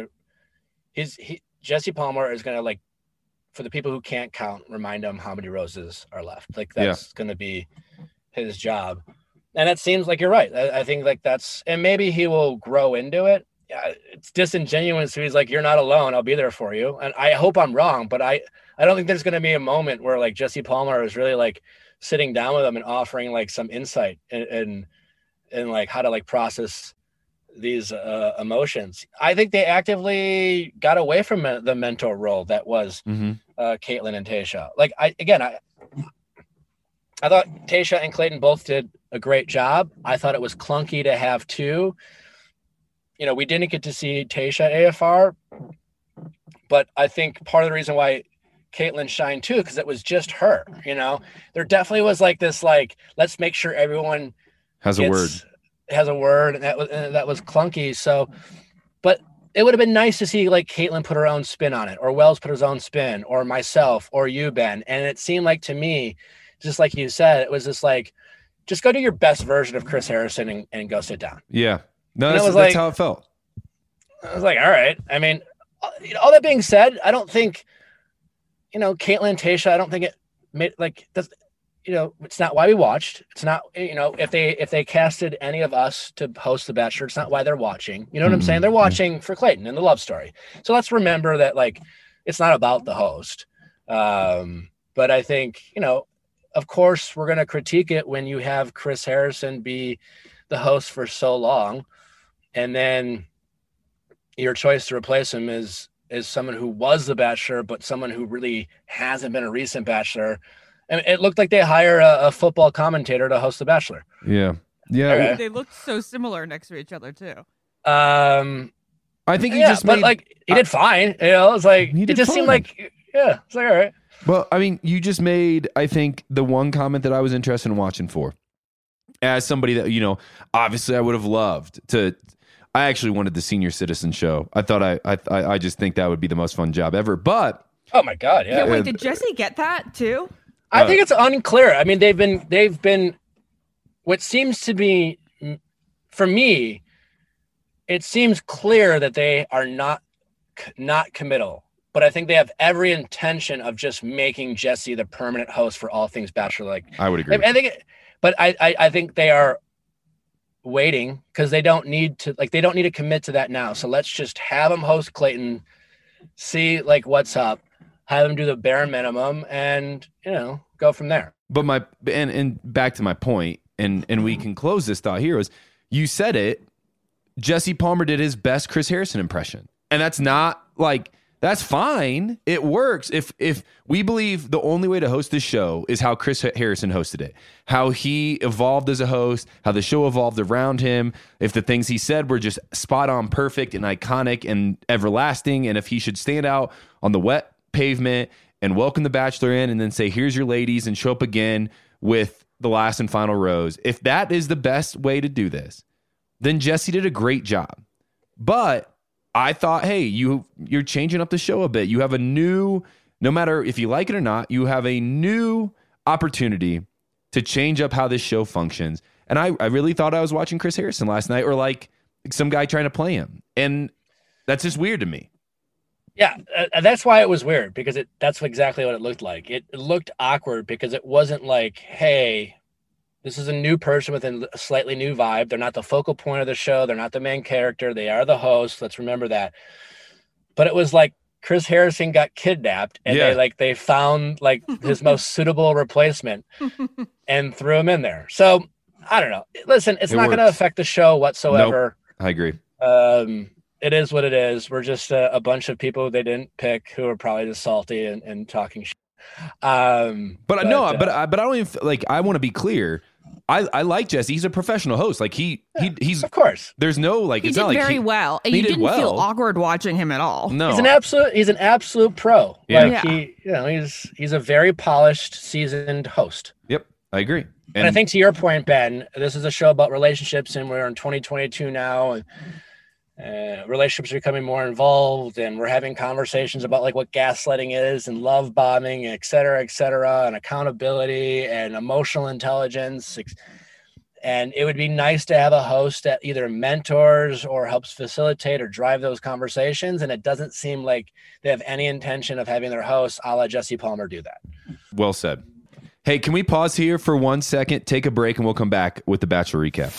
Jesse Palmer is going to, like, for the people who can't count, remind them how many roses are left. Like, that's going to be his job. And it seems like you're right. I think like and maybe he will grow into it. Yeah, it's disingenuous. So he's like, you're not alone. I'll be there for you. And I hope I'm wrong, but I don't think there's going to be a moment where like Jesse Palmer is really like sitting down with him and offering like some insight and like how to like process these emotions. I think they actively got away from the mentor role that was Caitlin and Tayshia. Like I thought Tayshia and Clayton both did a great job. I thought it was clunky to have two. You know, we didn't get to see Tayshia AFR, but I think part of the reason why Caitlin shined too, because it was just her. You know, there definitely was like this, like, let's make sure everyone has a word, and that was clunky. So, but it would have been nice to see like Caitlin put her own spin on it, or Wells put his own spin, or myself, or you, Ben. And it seemed like to me, just like you said, it was just like, just go do your best version of Chris Harrison and go sit down. Yeah. No, that's how it felt. I was like, all right. I mean, all that being said, I don't think, Caitlin, Tayshia, I don't think it made like that's, it's not why we watched. It's not, if they casted any of us to host The Bachelor, it's not why they're watching. You know what I'm saying? They're watching for Clayton and the love story. So let's remember that, like, it's not about the host. But I think, of course, we're going to critique it when you have Chris Harrison be the host for so long, and then your choice to replace him is someone who was the Bachelor, but someone who really hasn't been a recent Bachelor. And it looked like they hire a football commentator to host The Bachelor. Yeah. Yeah. Okay. They looked so similar next to each other too. I think he did fine. It's like, it just seemed like, it's like, all right. Well, I mean, you just made, I think, the one comment that I was interested in watching for. As somebody that, obviously I would have loved to. I actually wanted the senior citizen show. I thought I just think that would be the most fun job ever. But oh my God, yeah. Wait, did Jesse get that too? I think it's unclear. I mean, they've been what seems to be, for me, it seems clear that they are not committal. But I think they have every intention of just making Jesse the permanent host for all things Bachelor. Like, I would agree. I think they are waiting because they don't need to commit to that now. So let's just have him host Clayton, see like what's up, have him do the bare minimum, and go from there. But and back to my point, and we can close this thought here, is you said it. Jesse Palmer did his best Chris Harrison impression, and that's not like. That's fine. It works. If we believe the only way to host this show is how Chris Harrison hosted it, how he evolved as a host, how the show evolved around him, if the things he said were just spot on perfect and iconic and everlasting, and if he should stand out on the wet pavement and welcome the Bachelor in and then say, here's your ladies, and show up again with the last and final rose. If that is the best way to do this, then Jesse did a great job. But I thought, hey, you're changing up the show a bit. You have a new, no matter if you like it or not, you have a new opportunity to change up how this show functions. And I really thought I was watching Chris Harrison last night, or like some guy trying to play him. And that's just weird to me. Yeah, that's why it was weird, because that's exactly what it looked like. It looked awkward because it wasn't like, hey, this is a new person with a slightly new vibe. They're not the focal point of the show. They're not the main character. They are the host. Let's remember that. But it was like Chris Harrison got kidnapped, and they found like his most suitable replacement and threw him in there. So I don't know. Listen, it's not going to affect the show whatsoever. Nope, I agree. It is what it is. We're just a bunch of people they didn't pick who are probably just salty and talking shit. But I don't even like. I want to be clear. I like Jesse. He's a professional host. Like he's of course. There's no like. He It's did not like very well. You didn't feel awkward watching him at all. No, he's an absolute pro. Yeah. Like he's a very polished, seasoned host. Yep, I agree. And I think to your point, Ben, this is a show about relationships, and we're in 2022 now, and relationships are becoming more involved, and we're having conversations about like what gaslighting is and love bombing, et cetera, and accountability and emotional intelligence. And it would be nice to have a host that either mentors or helps facilitate or drive those conversations. And it doesn't seem like they have any intention of having their host a la Jesse Palmer do that. Well said. Hey, can we pause here for 1 second, take a break, and we'll come back with the Bachelor recap.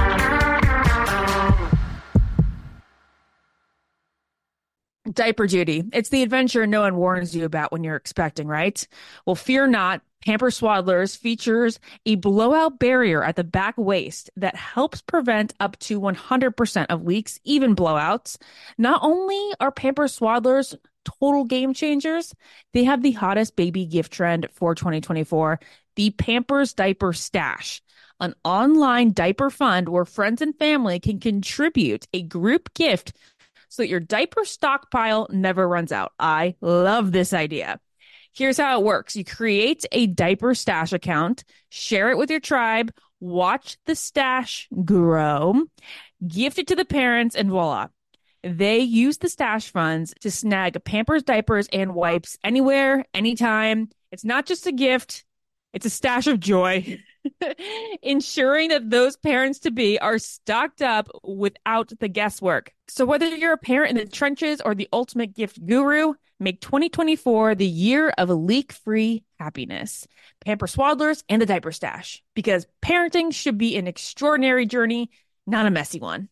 Diaper duty. It's the adventure no one warns you about when you're expecting, right? Well, fear not. Pampers Swaddlers features a blowout barrier at the back waist that helps prevent up to 100% of leaks, even blowouts. Not only are Pampers Swaddlers total game changers, they have the hottest baby gift trend for 2024, the Pampers Diaper Stash, an online diaper fund where friends and family can contribute a group gift so that your diaper stockpile never runs out. I love this idea. Here's how it works. You create a diaper stash account, share it with your tribe, watch the stash grow, gift it to the parents, and voila. They use the stash funds to snag Pampers diapers and wipes anywhere, anytime. It's not just a gift. It's a stash of joy, ensuring that those parents-to-be are stocked up without the guesswork. So whether you're a parent in the trenches or the ultimate gift guru, make 2024 the year of leak-free happiness. Pampers Swaddlers and the Diaper Stash, because parenting should be an extraordinary journey, not a messy one.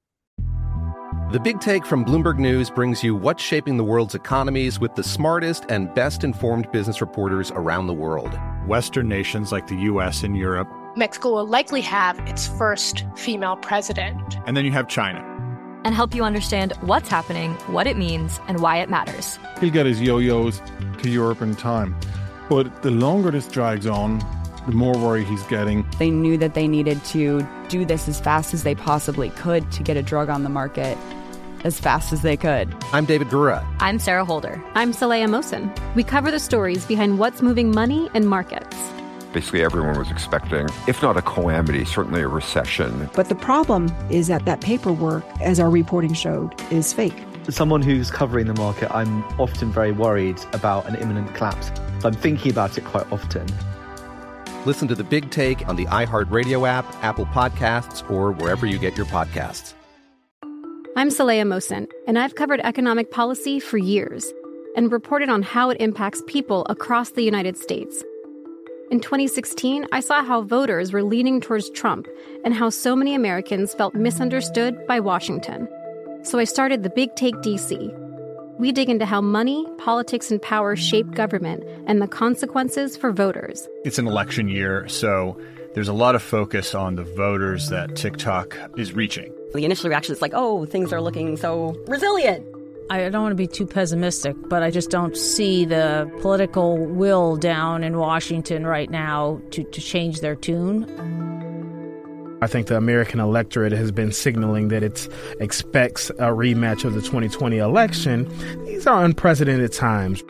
The Big Take from Bloomberg News brings you what's shaping the world's economies with the smartest and best-informed business reporters around the world. Western nations like the U.S. and Europe. Mexico will likely have its first female president. And then you have China. And help you understand what's happening, what it means, and why it matters. He'll get his yo-yos to Europe in time. But the longer this drags on, the more worry he's getting. They knew that they needed to do this as fast as they possibly could to get a drug on the market as fast as they could. I'm David Gura. I'm Sarah Holder. I'm Saleha Mohsen. We cover the stories behind what's moving money and markets. Basically, everyone was expecting, if not a calamity, certainly a recession. But the problem is that paperwork, as our reporting showed, is fake. As someone who's covering the market, I'm often very worried about an imminent collapse. I'm thinking about it quite often. Listen to The Big Take on the iHeartRadio app, Apple Podcasts, or wherever you get your podcasts. I'm Saleha Mohsen, and I've covered economic policy for years and reported on how it impacts people across the United States. In 2016, I saw how voters were leaning towards Trump and how so many Americans felt misunderstood by Washington. So I started The Big Take DC. We dig into how money, politics, and power shape government and the consequences for voters. It's an election year, so there's a lot of focus on the voters that TikTok is reaching. The initial reaction is like, oh, things are looking so resilient. I don't want to be too pessimistic, but I just don't see the political will down in Washington right now to change their tune. I think the American electorate has been signaling that it expects a rematch of the 2020 election. These are unprecedented times.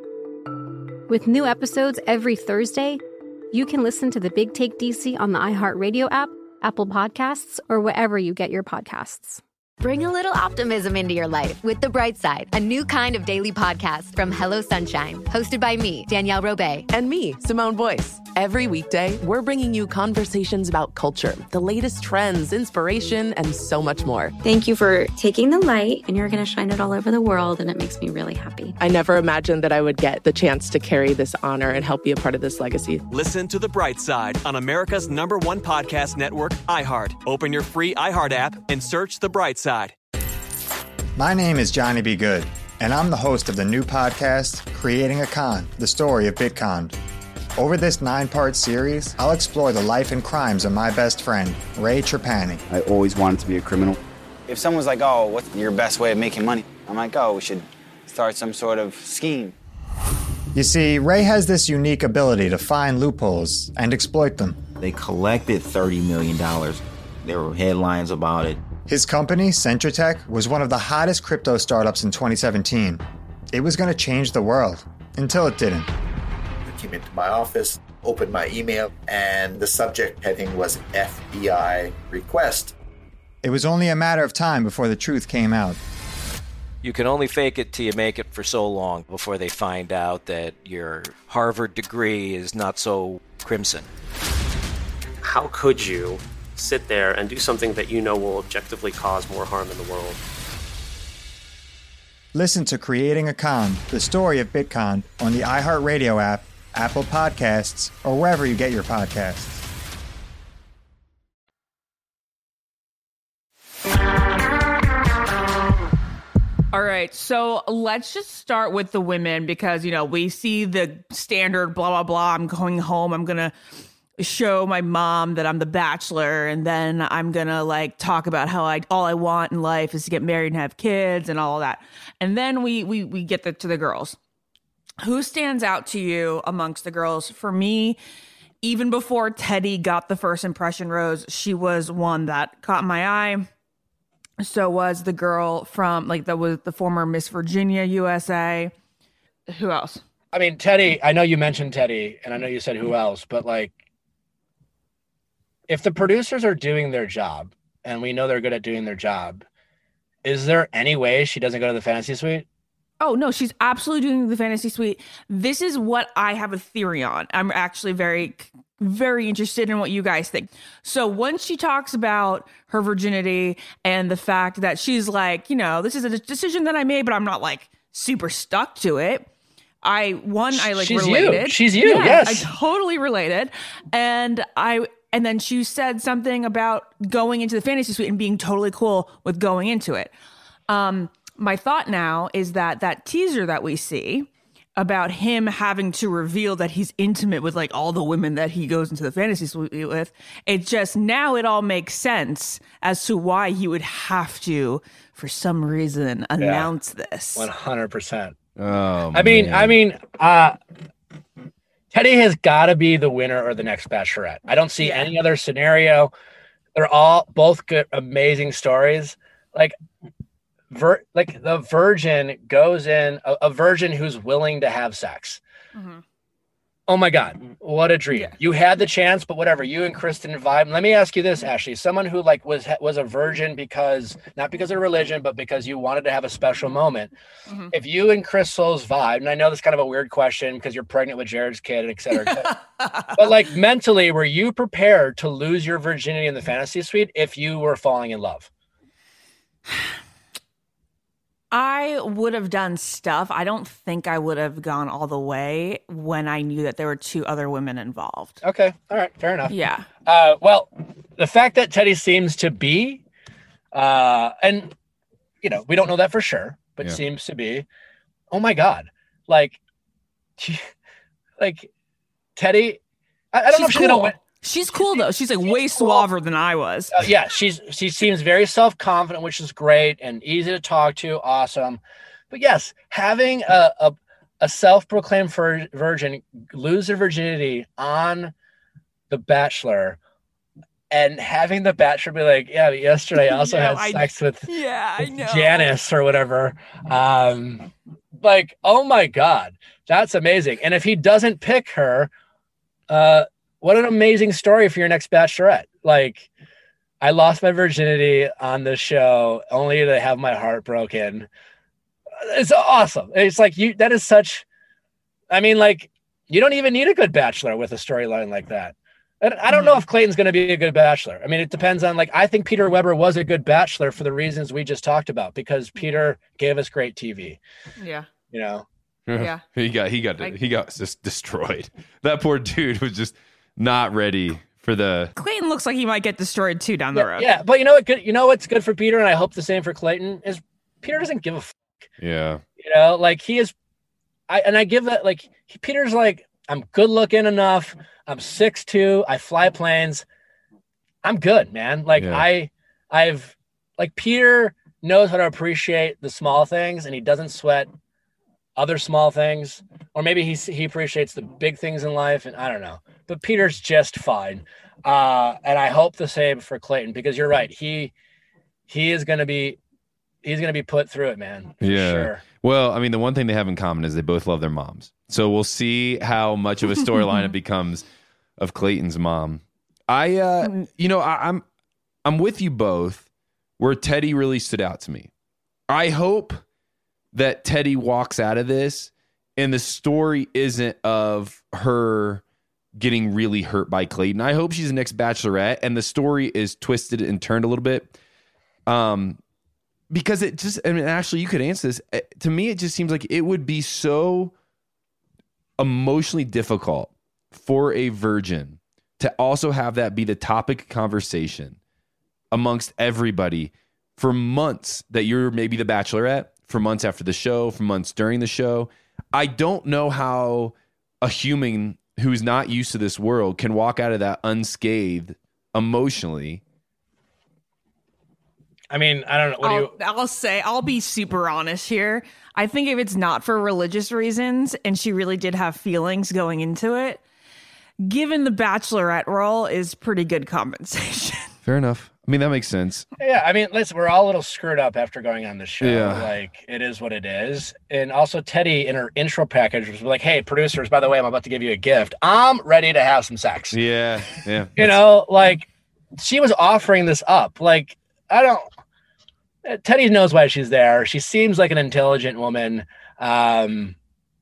With new episodes every Thursday, you can listen to The Big Take DC on the iHeartRadio app, Apple Podcasts, or wherever you get your podcasts. Bring a little optimism into your life with The Bright Side, a new kind of daily podcast from Hello Sunshine, hosted by me, Danielle Robay. And me, Simone Boyce. Every weekday, we're bringing you conversations about culture, the latest trends, inspiration, and so much more. Thank you for taking the light, and you're going to shine it all over the world, and it makes me really happy. I never imagined that I would get the chance to carry this honor and help be a part of this legacy. Listen to The Bright Side on America's #1 podcast network, iHeart. Open your free iHeart app and search The Bright Side. My name is Johnny B. Good, and I'm the host of the new podcast, Creating a Con, the story of Bitcon. Over this 9-part series, I'll explore the life and crimes of my best friend, Ray Trapani. I always wanted to be a criminal. If someone's like, oh, what's your best way of making money? I'm like, oh, we should start some sort of scheme. You see, Ray has this unique ability to find loopholes and exploit them. They collected $30 million. There were headlines about it. His company, Centratech, was one of the hottest crypto startups in 2017. It was going to change the world, until it didn't. I came into my office, opened my email, and the subject heading was FBI request. It was only a matter of time before the truth came out. You can only fake it till you make it for so long before they find out that your Harvard degree is not so crimson. How could you sit there and do something that you know will objectively cause more harm in the world? Listen to Creating a Con, the story of Bitcon, on the iHeartRadio app, Apple Podcasts, or wherever you get your podcasts. All right, so let's just start with the women because, we see the standard blah, blah, blah. I'm going home. I'm going to show my mom that I'm the bachelor. And then I'm going to talk about how all I want in life is to get married and have kids and all of that. And then we get to the girls. Who stands out to you amongst the girls? For me, even before Teddi got the first impression rose, she was one that caught my eye. So was the girl from, that was the former Miss Virginia USA. Who else? I mean, Teddi, I know you mentioned Teddi, and I know you said who else, but, if the producers are doing their job, and we know they're good at doing their job, is there any way she doesn't go to the fantasy suite? Oh, no, she's absolutely doing the fantasy suite. This is what I have a theory on. I'm actually very, very interested in what you guys think. So once she talks about her virginity and the fact that she's this is a decision that I made, but I'm not super stuck to it. She's related. She's you. Yeah, yes. I totally related. And then she said something about going into the fantasy suite and being totally cool with going into it. My thought now is that teaser that we see about him having to reveal that he's intimate with all the women that he goes into the fantasy suite with, it all makes sense as to why he would have to, for some reason, announce this. 100%. Oh, I mean, Teddi has got to be the winner or the next Bachelorette. I don't see any other scenario. They're both good, amazing stories. The virgin goes in, a virgin who's willing to have sex. Mm-hmm. Oh my God, what a dream. Yeah. You had the chance, but whatever, you and Kristen vibe. Let me ask you this, Ashley, someone who was a virgin not because of religion, but because you wanted to have a special moment. Mm-hmm. If you and Crystal's vibe, and I know this is kind of a weird question because you're pregnant with Jared's kid, et cetera, but mentally, were you prepared to lose your virginity in the fantasy suite if you were falling in love? I would have done stuff. I don't think I would have gone all the way when I knew that there were two other women involved. Okay. All right. Fair enough. Yeah. Well, the fact that Teddi seems to be, and, we don't know that for sure, but seems to be, oh my God. Teddi, I don't know if she's going to win. She's cool though. She's way suaver than I was. She seems very self-confident, which is great and easy to talk to. Awesome. But yes, having a self-proclaimed virgin lose their virginity on The Bachelor and having The Bachelor be yesterday I also had sex with Janice or whatever. Oh my God, that's amazing. And if he doesn't pick her, what an amazing story for your next Bachelorette. I lost my virginity on this show only to have my heart broken. It's awesome. It's that is such, you don't even need a good Bachelor with a storyline like that. And I don't know if Clayton's going to be a good Bachelor. It depends on I think Peter Weber was a good Bachelor for the reasons we just talked about, because Peter gave us great TV. Yeah. Yeah. he got just destroyed. That poor dude was just not ready for the. Clayton looks like he might get destroyed too down the road. Yeah, but you know what? Good. You know what's good for Peter, and I hope the same for Clayton is Peter doesn't give a fuck. Yeah. He is. I give that Peter's I'm good looking enough. I'm 6'2". I fly planes. I'm good, man. I've Peter knows how to appreciate the small things, and he doesn't sweat other small things, or maybe he appreciates the big things in life, and I don't know. But Peter's just fine. And I hope the same for Clayton, because you're right. He's going to be put through it, man. Yeah. Sure. Well, I mean, the one thing they have in common is they both love their moms. So we'll see how much of a storyline it becomes of Clayton's mom. I'm with you both where Teddy really stood out to me. I hope that Teddy walks out of this and the story isn't of her getting really hurt by Clayton. I hope she's the next Bachelorette and the story is twisted and turned a little bit. Because it just, I mean, Ashley, you could answer this. To me, it just seems like it would be so emotionally difficult for a virgin to also have that be the topic of conversation amongst everybody for months, that you're maybe the Bachelorette, for months after the show, for months during the show. I don't know how a human who's not used to this world can walk out of that unscathed emotionally. I mean, I don't know. I'll be super honest here. I think if it's not for religious reasons and she really did have feelings going into it, given the Bachelorette role is pretty good compensation. Fair enough. I mean, that makes sense. Yeah, I mean, listen, we're all a little screwed up after going on the show. Yeah. Like, it is what it is. And also, Teddy, in her intro package, was like, hey, producers, by the way, I'm about to give you a gift. I'm ready to have some sex. Yeah. You know, like, she was offering this up. Like, Teddy knows why she's there. She seems like an intelligent woman. There's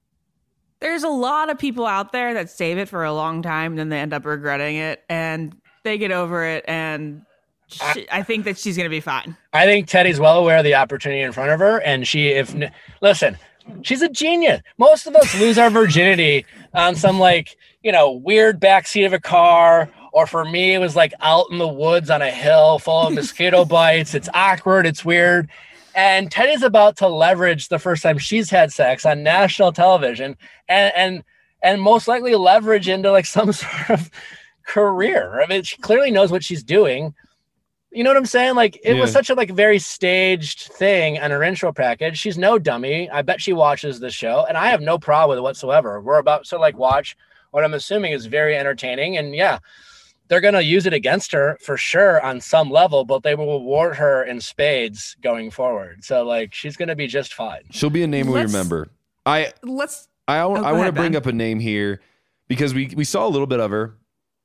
a lot of people out there that save it for a long time, and then they end up regretting it, and they get over it, and I think that she's going to be fine. I think Teddy's well aware of the opportunity in front of her, and listen, she's a genius. Most of us lose our virginity on some, like, weird backseat of a car, or for me, it was like out in the woods on a hill full of mosquito bites. It's awkward. It's weird. And Teddy's about to leverage the first time she's had sex on national television and most likely leverage into like some sort of career. I mean, she clearly knows what she's doing. You know what I'm saying? Like, it was such a very staged thing on her intro package. She's no dummy. I bet she watches the show, and I have no problem with it whatsoever. We're about to watch what I'm assuming is very entertaining. And yeah, they're going to use it against her for sure on some level, but they will reward her in spades going forward. So she's going to be just fine. She'll be a name we remember. I want to bring up a name here because we saw a little bit of her.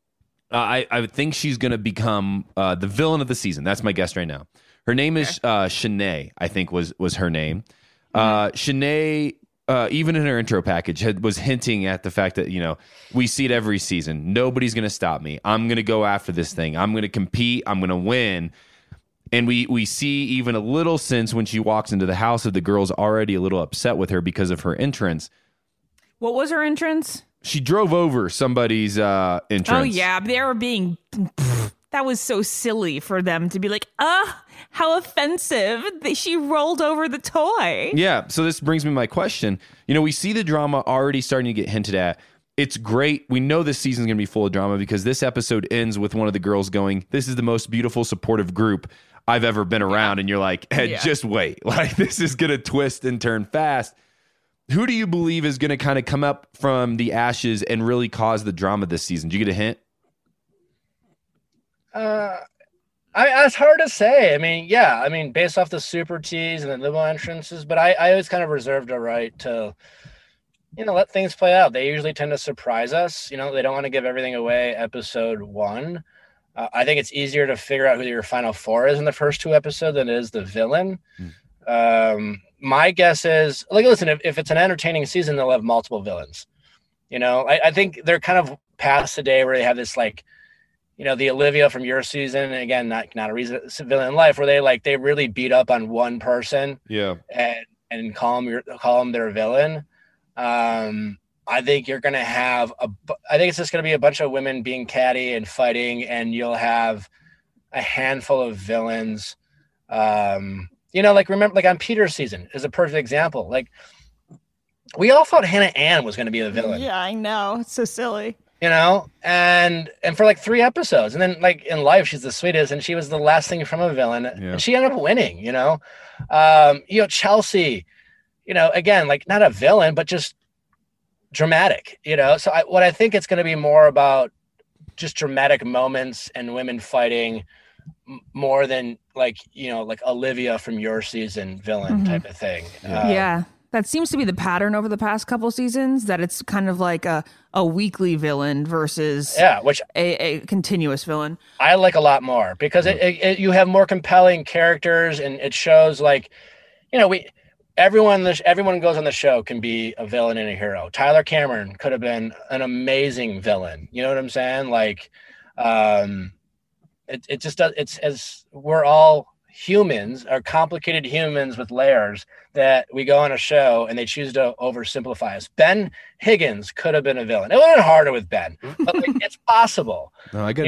I think she's going to become the villain of the season. That's my guess right now. Her name is Shanae, I think was her name. Shanae, even in her intro package, was hinting at the fact that, we see it every season. Nobody's going to stop me. I'm going to go after this thing. I'm going to compete. I'm going to win. And we see even a little sense when she walks into the house of the girls already a little upset with her because of her entrance. What was her entrance? She drove over somebody's entrance. Oh, yeah. They were being... That was so silly for them to be like, how offensive. She rolled over the toy. Yeah. So this brings me to my question. We see the drama already starting to get hinted at. It's great. We know this season's going to be full of drama because this episode ends with one of the girls going, this is the most beautiful, supportive group I've ever been around. And you're like, hey, just wait. This is going to twist and turn fast. Who do you believe is going to kind of come up from the ashes and really cause the drama this season? Do you get a hint? It's hard to say. I mean, based off the super teas and the liberal entrances, but I always kind of reserved a right to, let things play out. They usually tend to surprise us. They don't want to give everything away episode 1. I think it's easier to figure out who your final 4 is in the first 2 episodes than it is the villain. My guess is, listen, if it's an entertaining season, they'll have multiple villains. I think they're kind of past the day where they have this the Olivia from your season, and again, not a reason villain in life, where they really beat up on one person, and call them their villain. I think you're gonna have I think it's just gonna be a bunch of women being catty and fighting, and you'll have a handful of villains. Remember, on Peter's season is a perfect example. We all thought Hannah Ann was gonna be the villain. Yeah, I know. It's so silly. And for 3 episodes, and then in life she's the sweetest, and she was the last thing from a villain, and she ended up winning. Chelsea, again, not a villain, but just dramatic. So what I think it's going to be more about just dramatic moments and women fighting more than like Olivia from your season villain type of thing. Yeah. That seems to be the pattern over the past couple seasons, that it's kind of like a weekly villain versus which a continuous villain. I like a lot more because you have more compelling characters, and it shows like, everyone goes on the show can be a villain and a hero. Tyler Cameron could have been an amazing villain. You know what I'm saying? Like, it just does. It's as we're all humans, are complicated humans with layers that we go on a show and they choose to oversimplify us. Ben Higgins could have been a villain. It would have been harder with Ben, but like, it's possible. No, I get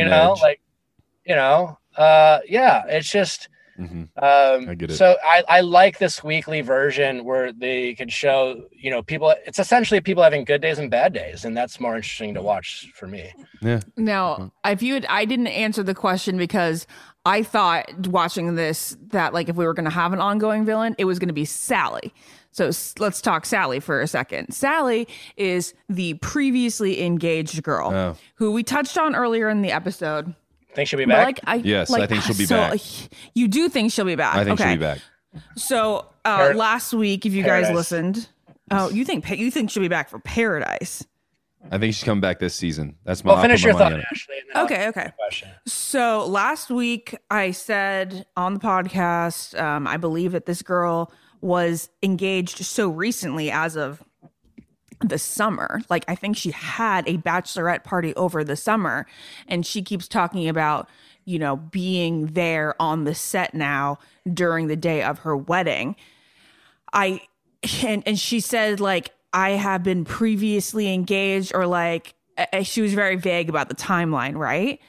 it's just, I get it. So I like this weekly version where they can show, people, it's essentially people having good days and bad days. And that's more interesting to watch for me. Yeah. Now, I didn't answer the question because I thought watching this that like if we were going to have an ongoing villain, it was going to be Sally. So let's talk Sally for a second. Sally is the previously engaged girl who we touched on earlier in the episode. Think she'll be back? Yes, I think she'll be back. You do think she'll be back? I think she'll be back. So last week, if you guys listened, you think she'll be back for Paradise? I think she's coming back this season. That's my. Finish your thought, Ashley. Okay. So last week I said on the podcast, I believe that this girl was engaged so recently as of the summer. Like, I think she had a bachelorette party over the summer, and she keeps talking about, being there on the set now during the day of her wedding. And she said, like, I have been previously engaged, or like, she was very vague about the timeline, right?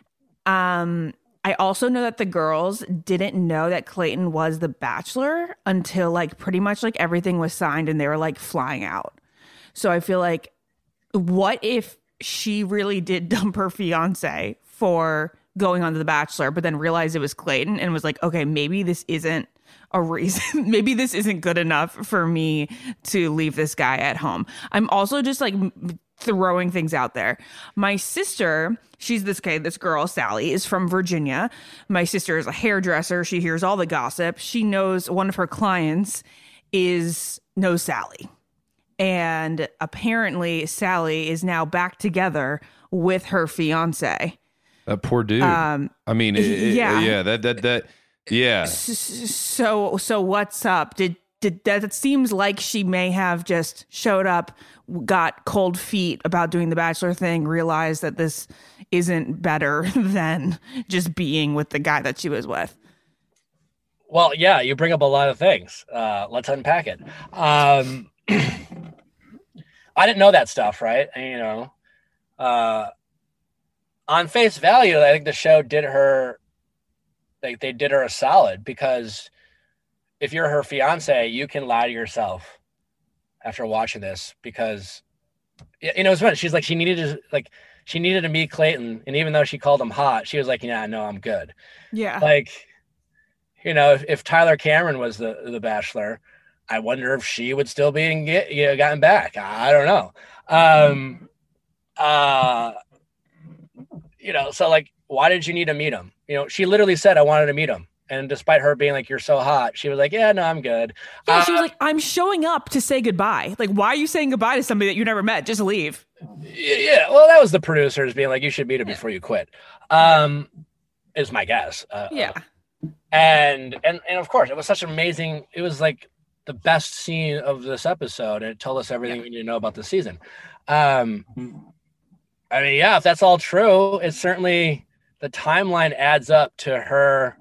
I also know that the girls didn't know that Clayton was the bachelor until like pretty much like everything was signed and they were like flying out. So I feel like, what if she really did dump her fiance for going on to The Bachelor, but then realized it was Clayton and was like, okay, maybe this isn't a reason. Maybe this isn't good enough for me to leave this guy at home. I'm also just like throwing things out there. My sister, she's this girl, Sally, is from Virginia. My sister is a hairdresser. She hears all the gossip. She knows one of her clients knows Sally. And apparently Sally is now back together with her fiance. That poor dude. Yeah. So what's up? Did that? It seems like she may have just showed up, got cold feet about doing the Bachelor thing, realized that this isn't better than just being with the guy that she was with. Well, yeah, you bring up a lot of things. Let's unpack it. I didn't know that stuff, right? And, on face value, I think the show did her, like, they did her a solid, because if you're her fiance, you can lie to yourself after watching this, because, it's funny. She's like, she needed to meet Clayton, and even though she called him hot, she was like, yeah, no, I'm good. Yeah. Like, if Tyler Cameron was the Bachelor, I wonder if she would still be gotten back. I don't know. So like, why did you need to meet him? She literally said, I wanted to meet him. And despite her being like, you're so hot, she was like, yeah, no, I'm good. Yeah, she was like, I'm showing up to say goodbye. Like, why are you saying goodbye to somebody that you never met? Just leave. Yeah. Well, that was the producers being like, you should meet him before you quit. Is my guess. Yeah. And of course, it was such amazing. It was like the best scene of this episode. And it told us everything we need to know about the season. If that's all true, it's certainly, the timeline adds up to her.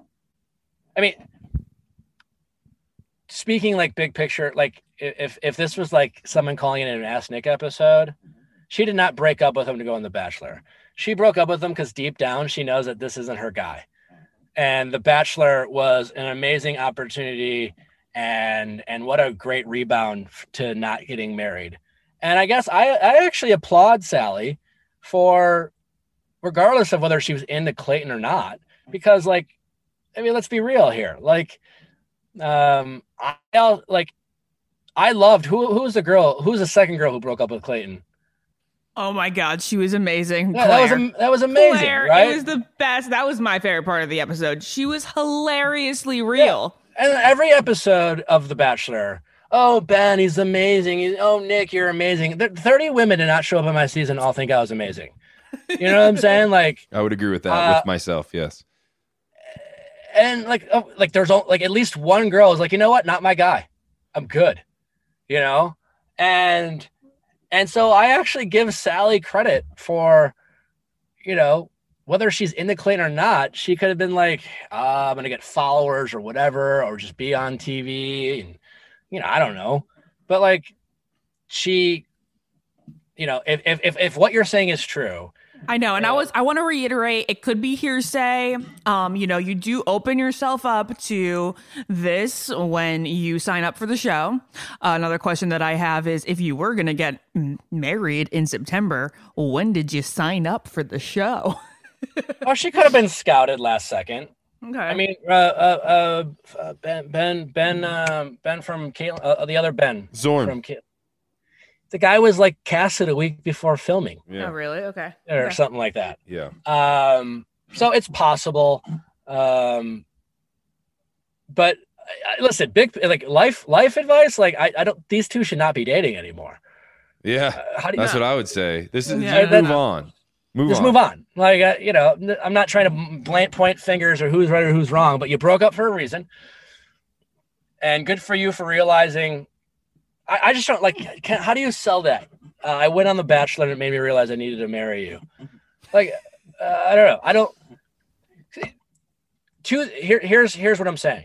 Speaking like big picture, like if this was like someone calling it an Ask Nick episode, she did not break up with him to go on The Bachelor. She broke up with him because deep down she knows that this isn't her guy. And The Bachelor was an amazing opportunity, and what a great rebound to not getting married. And I guess I actually applaud Sally for, regardless of whether she was into Clayton or not, because let's be real here. I loved who was the girl, who's the second girl who broke up with Clayton? Oh my God, she was amazing. Yeah, that was amazing, Claire, right? It was the best. That was my favorite part of the episode. She was hilariously real. Yeah. And every episode of The Bachelor, oh, Ben, he's amazing. Oh, Nick, you're amazing. 30 women did not show up in my season all think I was amazing. You know what I'm saying? Like, I would agree with that with myself, yes. And like there's like at least one girl is like, you know what? Not my guy. I'm good. You know? And so I actually give Sally credit for, you know, whether she's into Clayton or not, she could have been like, I'm going to get followers or whatever, or just be on TV. And, you know, I don't know. But like she, you know, if what you're saying is true. I know. And I want to reiterate, it could be hearsay. You know, you do open yourself up to this when you sign up for the show. Another question that I have is, if you were going to get married in September, when did you sign up for the show? Oh, she could have been scouted last second. Okay. I mean, Ben from Caitlin, the other Ben. Zorn. From Caitlin. The guy was like casted a week before filming. Yeah. Oh, really? Okay. Or something like that. Yeah. So it's possible. But listen, big like life advice. Like I don't. These two should not be dating anymore. Yeah. That's what I would say. This is move on. Move on. Like you know, I'm not trying to point fingers or who's right or who's wrong, but you broke up for a reason. And good for you for realizing. I just don't like. How do you sell that? I went on The Bachelor and it made me realize I needed to marry you. Like, I don't know. I don't. Here's what I'm saying.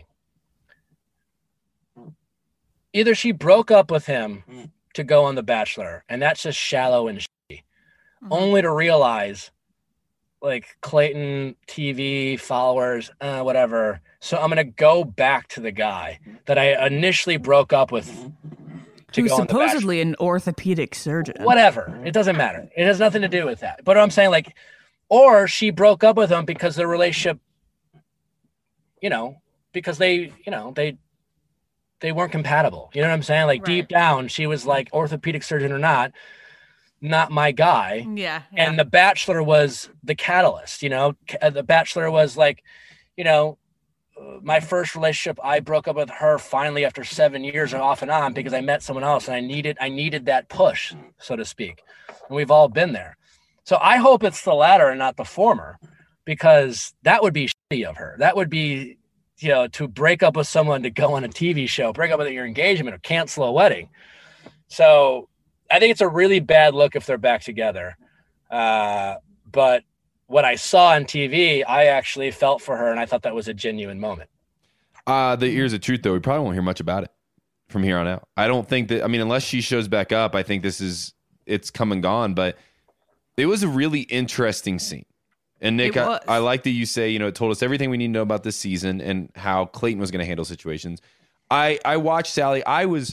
Either she broke up with him to go on The Bachelor, and that's just shallow and shitty, only to realize, like, Clayton, TV, followers, whatever. So I'm gonna go back to the guy that I initially broke up with. Who's supposedly an orthopedic surgeon. Whatever. It doesn't matter. It has nothing to do with that. But I'm saying, like, or she broke up with him because their relationship, you know, because they weren't compatible. You know what I'm saying? Like, deep down, she was like, orthopedic surgeon or not my guy. Yeah. And The Bachelor was the catalyst, you know? The Bachelor was like, you know, my first relationship, I broke up with her finally after 7 years off and on because I met someone else and I needed that push, so to speak. And we've all been there. So I hope it's the latter and not the former, because that would be shitty of her. That would be, you know, to break up with someone to go on a TV show, break up with your engagement or cancel a wedding. So I think it's a really bad look if they're back together. But what I saw on TV, I actually felt for her, and I thought that was a genuine moment. Here's the truth, though. We probably won't hear much about it from here on out. I don't think that, I mean, unless she shows back up, I think it's come and gone. But it was a really interesting scene. And Nick, I like that you say, you know, it told us everything we need to know about this season and how Clayton was going to handle situations. I watched Sally. I was,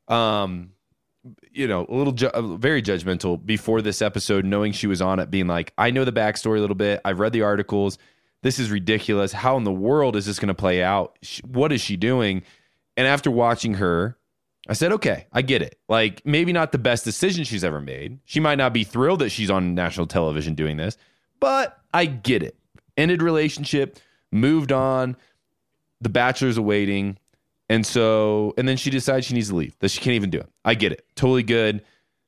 you know, very judgmental before this episode, knowing she was on it, being like, I know the backstory a little bit. I've read the articles. This is ridiculous. How in the world is this going to play out? What is she doing? And after watching her, I said, okay, I get it. Like, maybe not the best decision she's ever made. She might not be thrilled that she's on national television doing this, but I get it. Ended relationship, moved on. The Bachelor's awaiting. And then she decides she needs to leave, that she can't even do it. I get it. Totally good.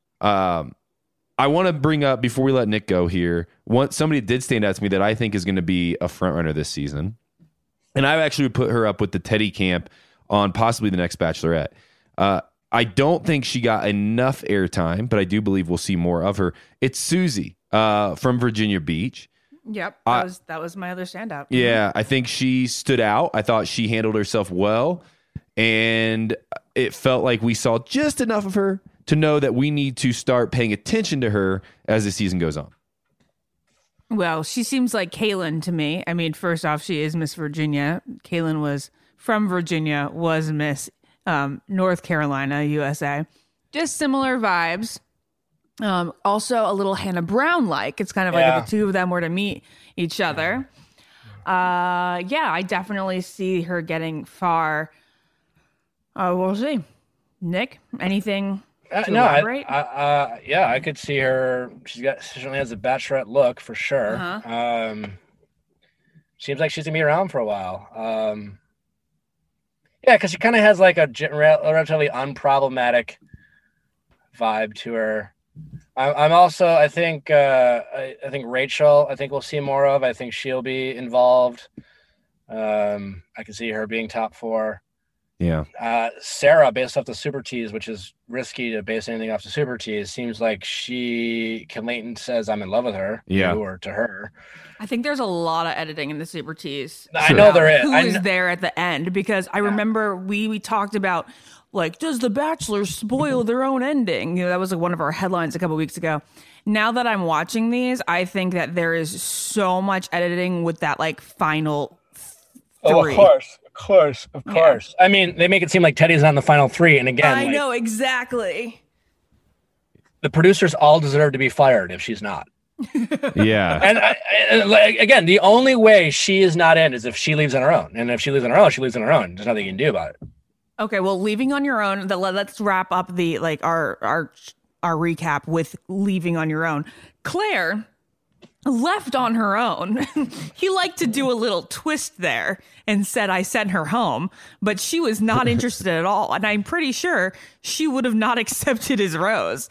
I want to bring up, before we let Nick go here, somebody did stand out to me that I think is going to be a front runner this season. And I actually put her up with the Teddy Camp on possibly the next Bachelorette. I don't think she got enough airtime, but I do believe we'll see more of her. It's Susie from Virginia Beach. Yep, that was my other standout. Yeah, I think she stood out. I thought she handled herself well. And it felt like we saw just enough of her to know that we need to start paying attention to her as the season goes on. Well, she seems like Kaylin to me. I mean, first off, she is Miss Virginia. Kaylin was from Virginia, was Miss North Carolina, USA. Just similar vibes. Also a little Hannah Brown-like. It's kind of like if the two of them were to meet each other. I definitely see her getting far. We'll see. Nick, anything I could see her. She certainly has a bachelorette look for sure. Seems like she's gonna be around for a while. Because she kind of has like a relatively unproblematic vibe to her. I'm also, I think Rachel, I think we'll see more of. I think she'll be involved. I can see her being top 4. Yeah. Sarah, based off the Super Tease, which is risky to base anything off the Super Tease, seems like Clayton says I'm in love with her. Yeah. Or to her. I think there's a lot of editing in the Super Tease. I know there is. Who is there at the end? Because I remember we talked about, like, does The Bachelor spoil their own ending? That was like one of our headlines a couple weeks ago. Now that I'm watching these, I think that there is so much editing with that like final 3. Oh, of course. Yeah. I mean, they make it seem like Teddy's on the final 3, and again, I know exactly. The producers all deserve to be fired if she's not. Yeah. And again, the only way she is not in is if she leaves on her own. And if she leaves on her own, she leaves on her own. There's nothing you can do about it. Okay, well, leaving on your own. Let's wrap up the our recap with leaving on your own. Claire left on her own. He liked to do a little twist there and said, I sent her home, but she was not interested at all. And I'm pretty sure she would have not accepted his rose.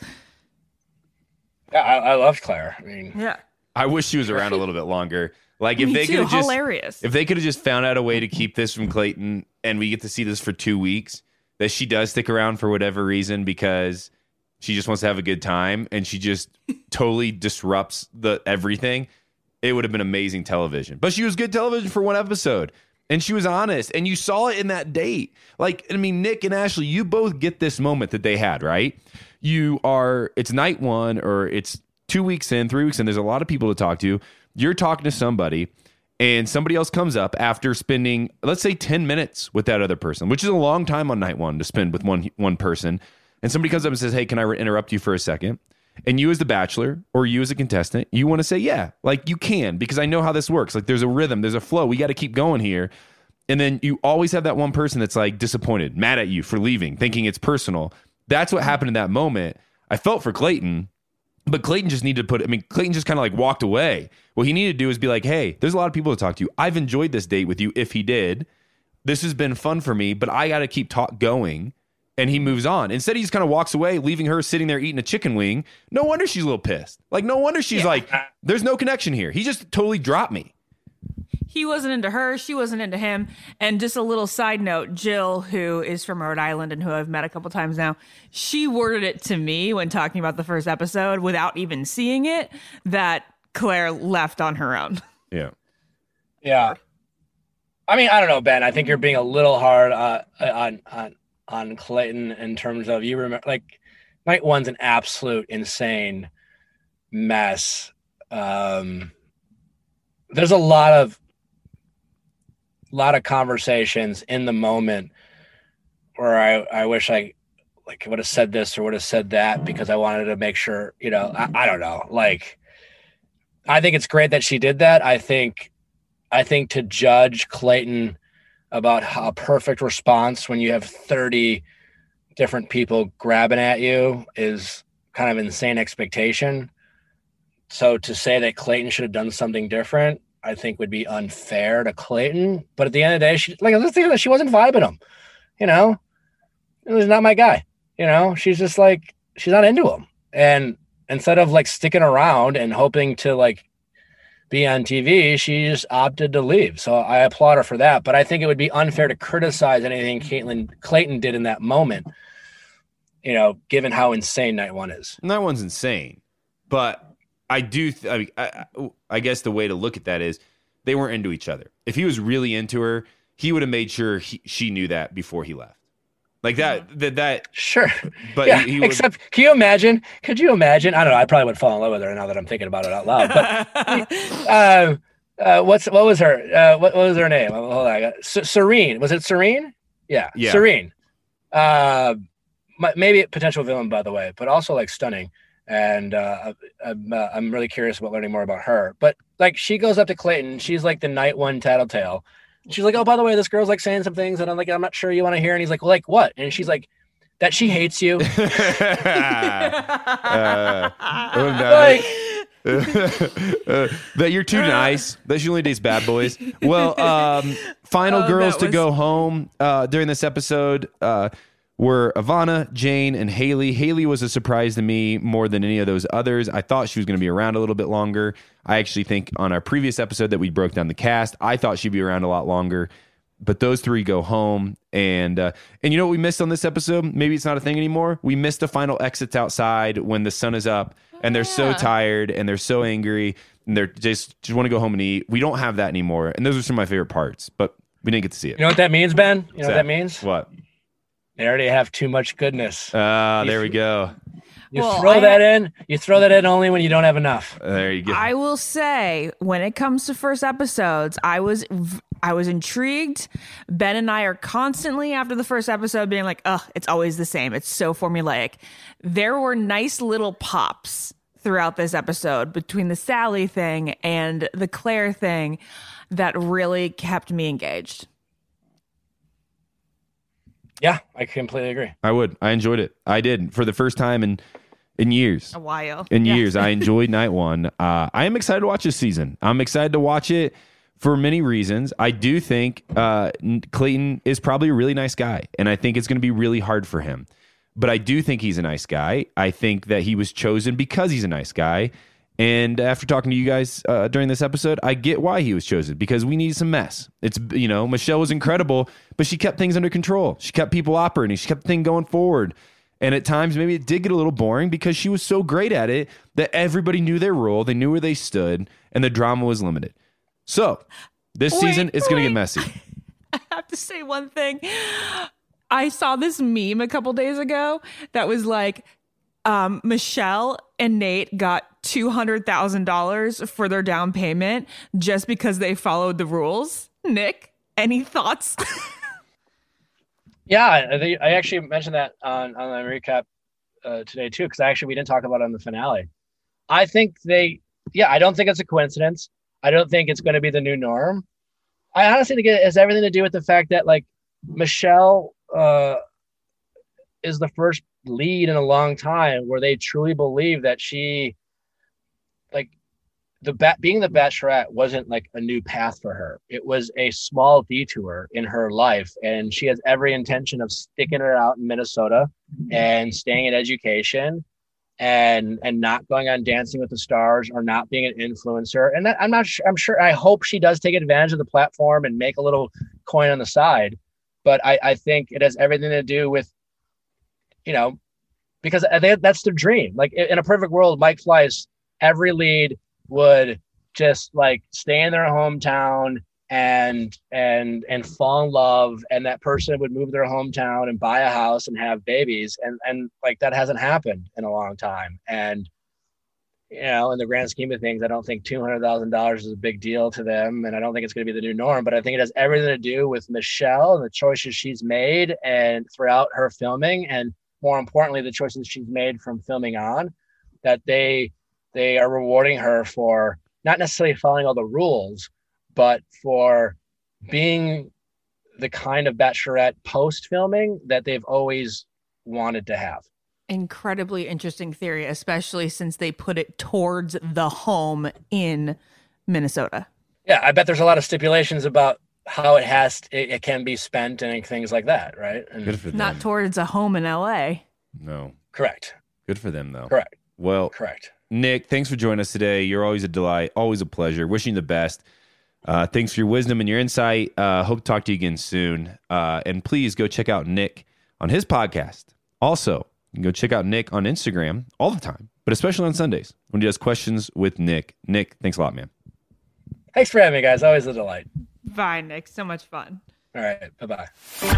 Yeah, I loved Claire. I mean, yeah. I wish she was around a little bit longer. Like if Me they too. could have Hilarious. if they could have just found out a way to keep this from Clayton, and we get to see this for 2 weeks, that she does stick around for whatever reason because she just wants to have a good time, and she just totally disrupts everything. It would have been amazing television. But she was good television for one episode, and she was honest, and you saw it in that date. Like, I mean, Nick and Ashley, you both get this moment that they had, right? It's night 1 or it's 2 weeks in, 3 weeks in. There's a lot of people to talk to. You're talking to somebody, and somebody else comes up after spending, let's say, 10 minutes with that other person, which is a long time on night 1 to spend with one person. And somebody comes up and says, hey, can I interrupt you for a second? And you as the bachelor or you as a contestant, you want to say, yeah, like you can, because I know how this works. Like there's a rhythm, there's a flow. We got to keep going here. And then you always have that one person that's like disappointed, mad at you for leaving, thinking it's personal. That's what happened in that moment. I felt for Clayton, but Clayton just needed to Clayton just kind of like walked away. What he needed to do is be like, hey, there's a lot of people to talk to. I've enjoyed this date with you. If he did, this has been fun for me, but I got to keep going. And he moves on. Instead, he just kind of walks away, leaving her sitting there eating a chicken wing. No wonder she's a little pissed. Like, no wonder she's like, there's no connection here. He just totally dropped me. He wasn't into her. She wasn't into him. And just a little side note, Jill, who is from Rhode Island and who I've met a couple times now, she worded it to me when talking about the first episode without even seeing it, that Claire left on her own. Yeah. Yeah. I mean, I don't know, Ben. I think you're being a little hard on Clayton in terms of, you remember, like, night 1's an absolute insane mess. There's a lot of conversations in the moment where I wish I would have said this or would have said that because I wanted to make sure, I don't know. Like, I think it's great that she did that. I think to judge Clayton about a perfect response when you have 30 different people grabbing at you is kind of insane expectation. So to say that Clayton should have done something different, I think would be unfair to Clayton. But at the end of the day, she wasn't vibing him. It was not my guy. She's just like, she's not into him. And instead of like sticking around and hoping to like be on TV, she just opted to leave. So I applaud her for that. But I think it would be unfair to criticize anything Clayton did in that moment, given how insane night 1 is. Night 1's insane. But I do, I guess the way to look at that is they weren't into each other. If he was really into her, he would have made sure she knew that before he left. Like that. Sure. But yeah, he would, except, could you imagine? I don't know. I probably would fall in love with her now that I'm thinking about it out loud. But what was her? What was her name? Hold on. Serene. Was it Serene? Yeah. Serene. Maybe a potential villain, by the way, but also like stunning. And I'm really curious about learning more about her. But like, she goes up to Clayton. She's like the night 1 tattletale. She's like, oh, by the way, this girl's like saying some things, and I'm like, I'm not sure you want to hear. And he's like, well, like what? And she's like, that she hates you. Like, that you're too nice. That she only dates bad boys. Well, final girls to go home during this episode were Ivana, Jane, and Haley. Haley was a surprise to me more than any of those others. I thought she was going to be around a little bit longer. I actually think on our previous episode that we broke down the cast, I thought she'd be around a lot longer. But those three go home. And you know what we missed on this episode? Maybe it's not a thing anymore. We missed the final exits outside when the sun is up and they're so tired and they're so angry and they're just want to go home and eat. We don't have that anymore. And those are some of my favorite parts, but we didn't get to see it. You know what that means, Ben? You know what that means? What? They already have too much goodness. There we go. You throw that in only when you don't have enough. There you go. I will say, when it comes to first episodes, I was intrigued. Ben and I are constantly after the first episode being like, "Ugh, it's always the same. It's so formulaic." There were nice little pops throughout this episode between the Sally thing and the Claire thing that really kept me engaged. Yeah, I completely agree. I enjoyed it. I did for the first time in years. A while. Years. I enjoyed night one. I am excited to watch this season. I'm excited to watch it for many reasons. I do think Clayton is probably a really nice guy, and I think it's going to be really hard for him. But I do think he's a nice guy. I think that he was chosen because he's a nice guy. And after talking to you guys during this episode, I get why he was chosen, because we need some mess. It's, Michelle was incredible, but she kept things under control. She kept people operating. She kept the thing going forward. And at times, maybe it did get a little boring because she was so great at it that everybody knew their role. They knew where they stood, and the drama was limited. So this season, it's going to get messy. I have to say one thing. I saw this meme a couple days ago that was like, Michelle and Nate got $200,000 for their down payment just because they followed the rules. Nick, any thoughts? Yeah, I actually mentioned that on the recap today too, because we didn't talk about it on the finale. I think I don't think it's a coincidence. I don't think it's going to be the new norm. I honestly think it has everything to do with the fact that like Michelle is the first lead in a long time where they truly believe that she, like, being the Bachelorette wasn't like a new path for her. It was a small detour in her life, and she has every intention of sticking it out in Minnesota and staying in education and not going on Dancing with the Stars or not being an influencer. And that, I hope she does take advantage of the platform and make a little coin on the side. But I think it has everything to do with, because that's their dream. Like in a perfect world, Mike Fleiss, every lead would just like stay in their hometown and fall in love, and that person would move to their hometown and buy a house and have babies, and like that hasn't happened in a long time. And in the grand scheme of things, I don't think $200,000 is a big deal to them, and I don't think it's going to be the new norm. But I think it has everything to do with Michelle and the choices she's made and throughout her filming, and more importantly, the choices she's made from filming on, that they are rewarding her for not necessarily following all the rules, but for being the kind of Bachelorette post-filming that they've always wanted to have. Incredibly interesting theory, especially since they put it towards the home in Minnesota. Yeah, I bet there's a lot of stipulations about how it can be spent and things like that, right? And good for them. Not towards a home in LA. No. Correct. Good for them, though. Correct. Well, correct. Nick, thanks for joining us today. You're always a delight, always a pleasure. Wishing you the best. Thanks for your wisdom and your insight. Hope to talk to you again soon. And please go check out Nick on his podcast. Also, you can go check out Nick on Instagram all the time, but especially on Sundays when he does Questions with Nick. Nick, thanks a lot, man. Thanks for having me, guys. Always a delight. Bye, Nick. So much fun. All right. Bye-bye.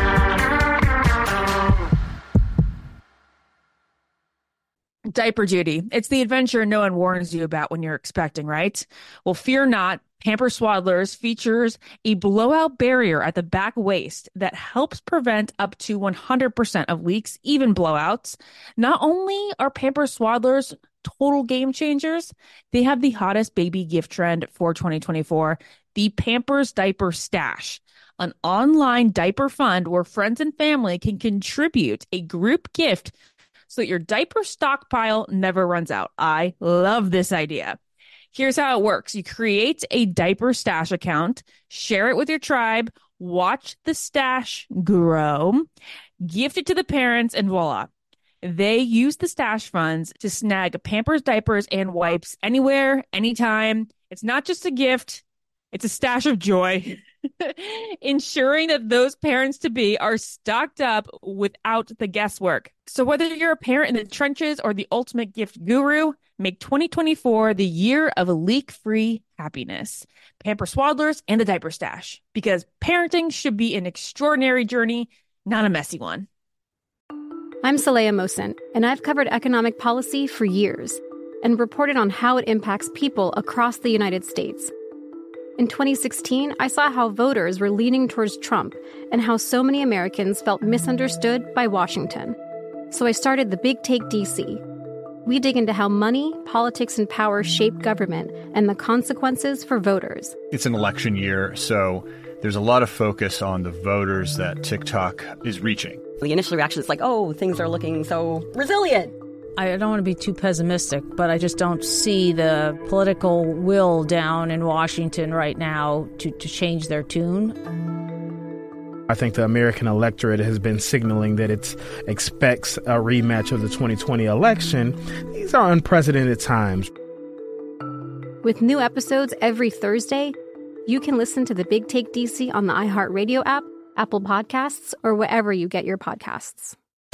Diaper duty. It's the adventure no one warns you about when you're expecting, right? Well, fear not. Pamper Swaddlers features a blowout barrier at the back waist that helps prevent up to 100% of leaks, even blowouts. Not only are Pamper Swaddlers total game changers, they have the hottest baby gift trend for 2024. the Pampers Diaper Stash, an online diaper fund where friends and family can contribute a group gift so that your diaper stockpile never runs out. I love this idea. Here's how it works. You create a diaper stash account, share it with your tribe, watch the stash grow, gift it to the parents, and voila. They use the stash funds to snag Pampers diapers and wipes anywhere, anytime. It's not just a gift, it's a stash of joy, ensuring that those parents-to-be are stocked up without the guesswork. So whether you're a parent in the trenches or the ultimate gift guru, make 2024 the year of leak-free happiness. Pampers Swaddlers and the Diaper Stash, because parenting should be an extraordinary journey, not a messy one. I'm Saleha Mohsin, and I've covered economic policy for years and reported on how it impacts people across the United States. In 2016, I saw how voters were leaning towards Trump and how so many Americans felt misunderstood by Washington. So I started The Big Take DC. We dig into how money, politics, and power shape government and the consequences for voters. It's an election year, so there's a lot of focus on the voters that TikTok is reaching. The initial reaction is like, oh, things are looking so resilient. I don't want to be too pessimistic, but I just don't see the political will down in Washington right now to change their tune. I think the American electorate has been signaling that it expects a rematch of the 2020 election. These are unprecedented times. With new episodes every Thursday, you can listen to The Big Take DC on the iHeartRadio app, Apple Podcasts, or wherever you get your podcasts.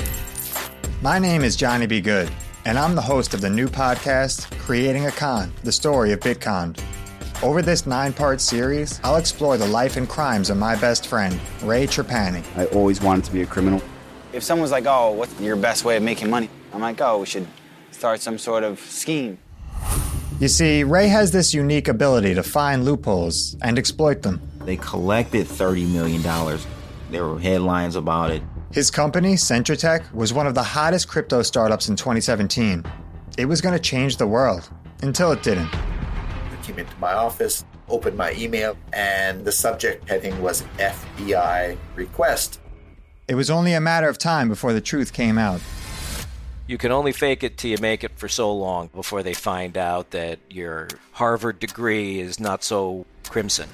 My name is Johnny B. Good, and I'm the host of the new podcast, Creating a Con, the story of Bitcon. Over this 9-part series, I'll explore the life and crimes of my best friend, Ray Trapani. I always wanted to be a criminal. If someone's like, oh, what's your best way of making money? I'm like, oh, we should start some sort of scheme. You see, Ray has this unique ability to find loopholes and exploit them. They collected $30 million. There were headlines about it. His company, Centratech, was one of the hottest crypto startups in 2017. It was going to change the world, until it didn't. I came into my office, opened my email, and the subject heading was FBI request. It was only a matter of time before the truth came out. You can only fake it till you make it for so long before they find out that your Harvard degree is not so crimson.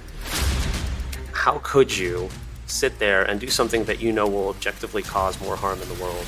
How could you sit there and do something that you know will objectively cause more harm in the world?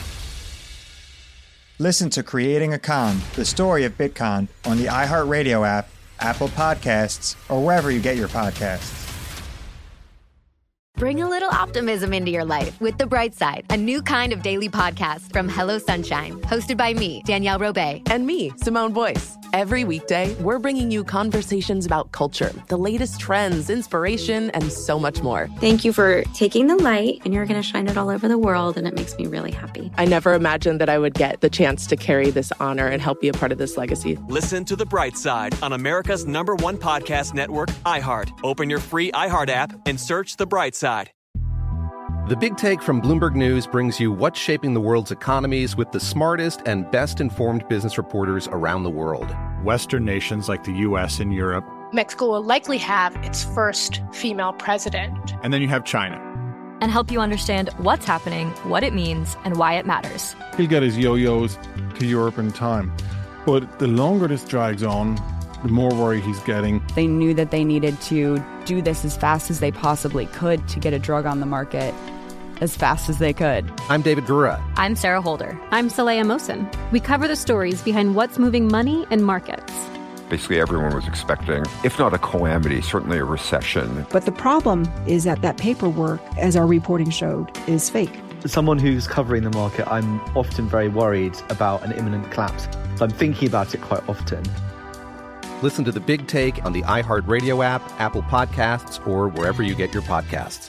Listen to Creating a Con, the story of Bitcon, on the iHeartRadio app, Apple Podcasts, or wherever you get your podcasts. Bring a little optimism into your life with The Bright Side, a new kind of daily podcast from Hello Sunshine, hosted by me, Danielle Robay. And me, Simone Boyce. Every weekday, we're bringing you conversations about culture, the latest trends, inspiration, and so much more. Thank you for taking the light, and you're going to shine it all over the world, and it makes me really happy. I never imagined that I would get the chance to carry this honor and help be a part of this legacy. Listen to The Bright Side on America's #1 podcast network, iHeart. Open your free iHeart app and search The Bright Side. The Big Take from Bloomberg News brings you what's shaping the world's economies with the smartest and best-informed business reporters around the world. Western nations like the U.S. and Europe. Mexico will likely have its first female president. And then you have China. And help you understand what's happening, what it means, and why it matters. He'll get his yo-yos to Europe in time. But the longer this drags on, the more worry he's getting. They knew that they needed to do this as fast as they possibly could to get a drug on the market as fast as they could. I'm David Gura. I'm Sarah Holder. I'm Saleha Mohsin. We cover the stories behind what's moving money and markets. Basically, everyone was expecting, if not a calamity, certainly a recession. But the problem is that paperwork, as our reporting showed, is fake. As someone who's covering the market, I'm often very worried about an imminent collapse. So I'm thinking about it quite often. Listen to The Big Take on the iHeartRadio app, Apple Podcasts, or wherever you get your podcasts.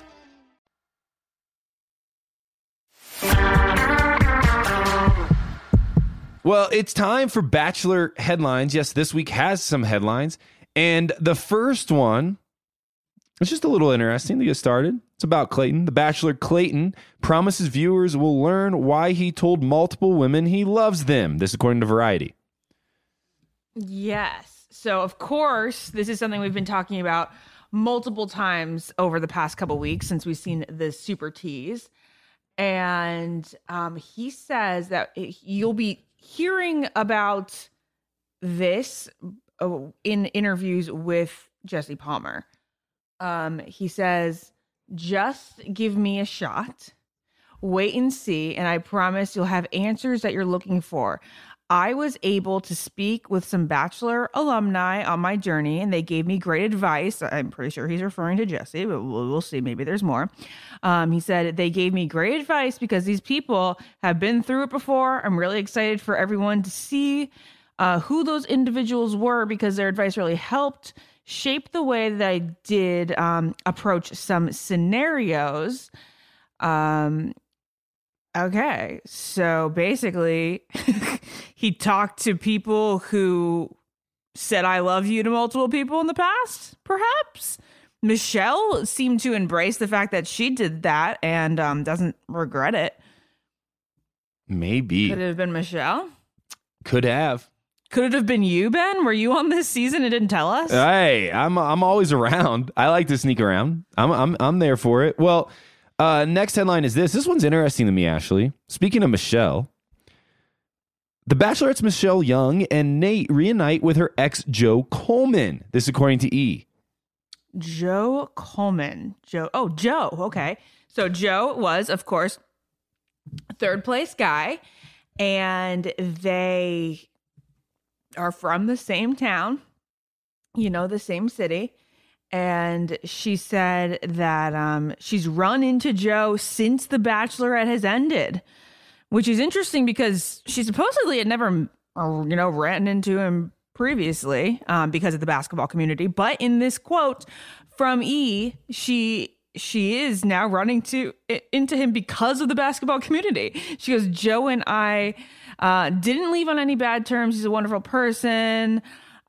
Well, it's time for Bachelor headlines. Yes, this week has some headlines. And the first one, it's just a little interesting to get started. It's about Clayton. The Bachelor Clayton promises viewers will learn why he told multiple women he loves them. This according to Variety. Yes. So, of course, this is something we've been talking about multiple times over the past couple weeks since we've seen the super tease. And he says that you'll be hearing about this in interviews with Jesse Palmer. He says, just give me a shot. Wait and see, and I promise you'll have answers that you're looking for. I was able to speak with some Bachelor alumni on my journey, and they gave me great advice. I'm pretty sure he's referring to Jesse, but we'll see. Maybe there's more. He said, they gave me great advice because these people have been through it before. I'm really excited for everyone to see who those individuals were because their advice really helped shape the way that I did approach some scenarios. Okay, so basically, he talked to people who said I love you to multiple people in the past, perhaps. Michelle seemed to embrace the fact that she did that and doesn't regret it. Maybe. Could it have been Michelle? Could have. Could it have been you, Ben? Were you on this season and didn't tell us? Hey, I'm always around. I like to sneak around. I'm there for it. Well, next headline is this. This one's interesting to me, Ashley. Speaking of Michelle, The Bachelorette's Michelle Young and Nate reunite with her ex Joe Coleman. This according to E! Joe Coleman. Joe. Okay. So Joe was, of course, third place guy, and they are from the same town, the same city. And she said that she's run into Joe since The Bachelorette has ended, which is interesting because she supposedly had never, ran into him previously because of the basketball community. But in this quote from E, she is now running into him because of the basketball community. She goes, Joe and I didn't leave on any bad terms. He's a wonderful person.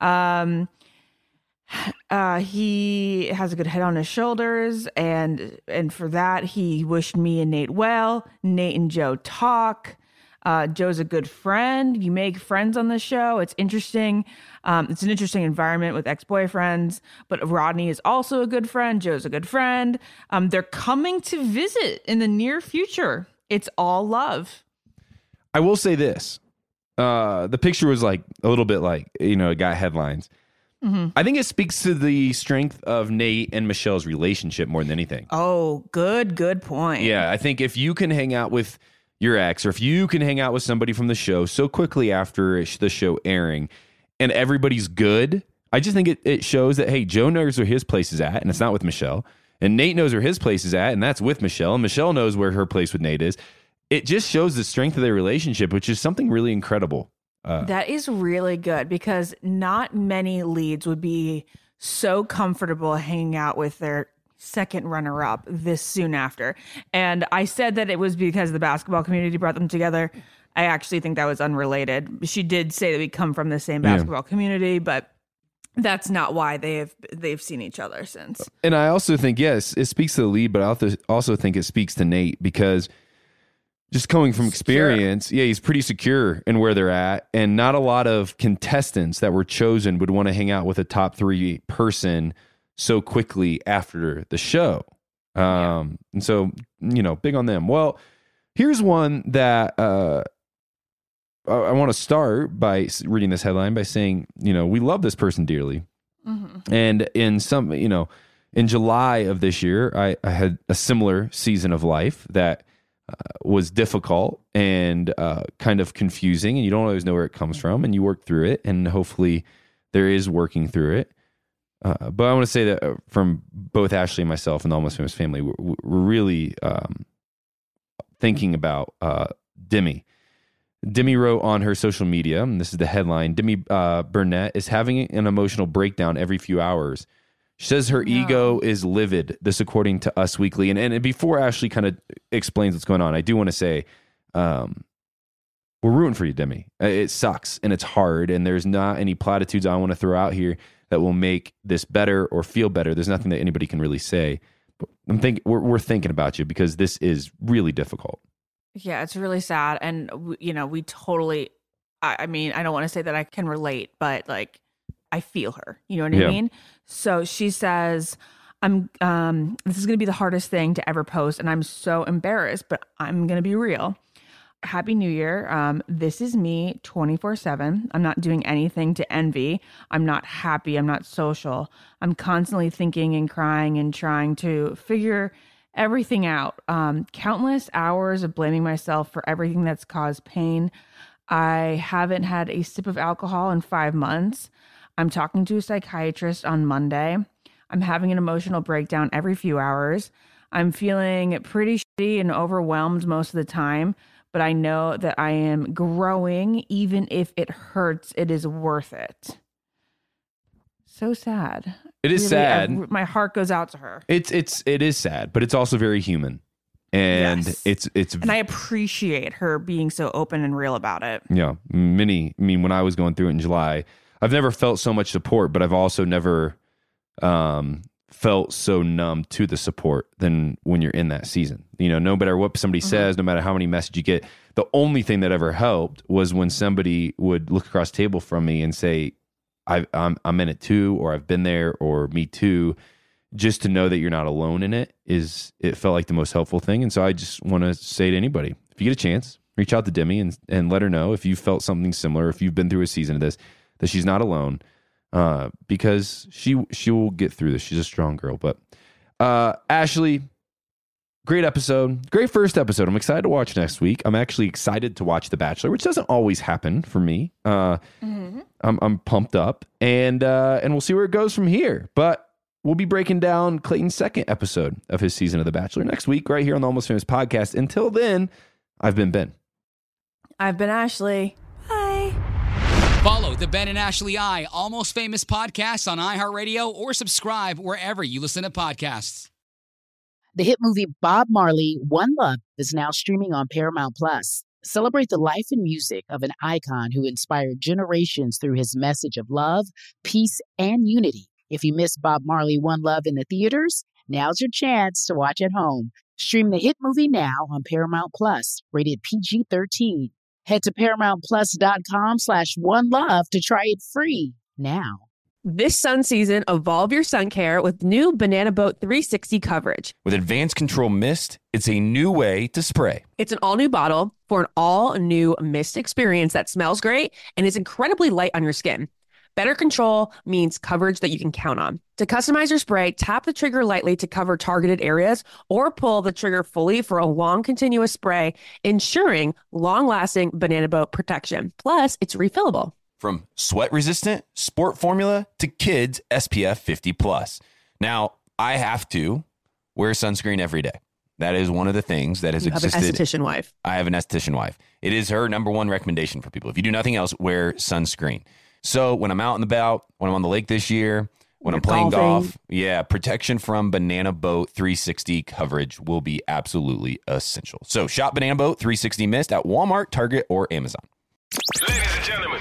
He has a good head on his shoulders, and for that he wished me and Nate well. Nate and Joe talk. Joe's a good friend. You make friends on the show. It's interesting. It's an interesting environment with ex-boyfriends, but Rodney is also a good friend. Joe's a good friend. They're coming to visit in the near future. It's all love. I will say this. The picture was like a little bit like, it got headlines. Mm-hmm. I think it speaks to the strength of Nate and Michelle's relationship more than anything. Oh, good point. Yeah, I think if you can hang out with your ex, or if you can hang out with somebody from the show so quickly after the show airing and everybody's good, I just think it shows that, hey, Joe knows where his place is at, and it's not with Michelle. And Nate knows where his place is at, and that's with Michelle. And Michelle knows where her place with Nate is. It just shows the strength of their relationship, which is something really incredible. That is really good because not many leads would be so comfortable hanging out with their second runner-up this soon after. And I said that it was because the basketball community brought them together. I actually think that was unrelated. She did say that we come from the same basketball community, but that's not why they've seen each other since. And I also think, yes, it speaks to the lead, but I also think it speaks to Nate because just coming from experience, he's pretty secure in where they're at. And not a lot of contestants that were chosen would want to hang out with a top 3 person so quickly after the show. And so, big on them. Well, here's one that I want to start by reading this headline by saying, we love this person dearly. Mm-hmm. And in July of this year, I had a similar season of life that was difficult and kind of confusing, and you don't always know where it comes from, and you work through it, and hopefully there is working through it. But I want to say that from both Ashley and myself and the Almost Famous family, we're really thinking about Demi. Demi wrote on her social media, and this is the headline, Demi Burnett is having an emotional breakdown every few hours. She says her ego is livid, this according to Us Weekly. And before Ashley kind of explains what's going on, I do want to say we're rooting for you, Demi. It sucks, and it's hard, and there's not any platitudes I want to throw out here that will make this better or feel better. There's nothing that anybody can really say. But we're thinking about you because this is really difficult. Yeah, it's really sad. And, we totally, I mean, I don't want to say that I can relate, but I feel her. You know what I mean? So she says, this is going to be the hardest thing to ever post, and I'm so embarrassed, but I'm going to be real. Happy New Year. This is me 24/7. I'm not doing anything to envy. I'm not happy. I'm not social. I'm constantly thinking and crying and trying to figure everything out. Countless hours of blaming myself for everything that's caused pain. I haven't had a sip of alcohol in 5 months. I'm talking to a psychiatrist on Monday. I'm having an emotional breakdown every few hours. I'm feeling pretty shitty and overwhelmed most of the time, but I know that I am growing. Even if it hurts, it is worth it. So sad. It is sad. My heart goes out to her. It is sad, but it's also very human. And it's and I appreciate her being so open and real about it. Yeah. When I was going through it in July, I've never felt so much support, but I've also never felt so numb to the support than when you're in that season. You know, no matter what somebody says, no matter how many messages you get, the only thing that ever helped was when somebody would look across the table from me and say, I'm in it too, or I've been there, or me too. Just to know that you're not alone in it it felt like the most helpful thing. And so I just want to say to anybody, if you get a chance, reach out to Demi and let her know if you felt something similar, if you've been through a season of this, that she's not alone, because she will get through this. She's a strong girl. But Ashley, great episode, great first episode. I'm excited to watch next week. I'm actually excited to watch The Bachelor, which doesn't always happen for me. I'm pumped up, and we'll see where it goes from here. But we'll be breaking down Clayton's second episode of his season of The Bachelor next week, right here on the Almost Famous podcast. Until then, I've been Ben. I've been Ashley. Bye. Follow the Ben and Ashley Almost Famous podcast on iHeartRadio or subscribe wherever you listen to podcasts. The hit movie Bob Marley, One Love is now streaming on Paramount Plus. Celebrate the life and music of an icon who inspired generations through his message of love, peace, and unity. If you missed Bob Marley, One Love in the theaters, now's your chance to watch at home. Stream the hit movie now on Paramount Plus, rated PG-13. Head to ParamountPlus.com/OneLove to try it free now. This sun season, evolve your sun care with new Banana Boat 360 coverage. With advanced control mist, it's a new way to spray. It's an all-new bottle for an all-new mist experience that smells great and is incredibly light on your skin. Better control means coverage that you can count on. To customize your spray, tap the trigger lightly to cover targeted areas or pull the trigger fully for a long continuous spray, ensuring long-lasting Banana Boat protection. Plus, it's refillable. From sweat-resistant, sport formula to kids SPF 50+. Now, I have to wear sunscreen every day. That is one of the things that has existed. You have an esthetician wife. I have an esthetician wife. It is her number one recommendation for people. If you do nothing else, wear sunscreen. So when I'm out and about, when I'm on the lake this year, when I'm playing golf, protection from Banana Boat 360 coverage will be absolutely essential. So shop Banana Boat 360 Mist at Walmart, Target, or Amazon. Ladies and gentlemen,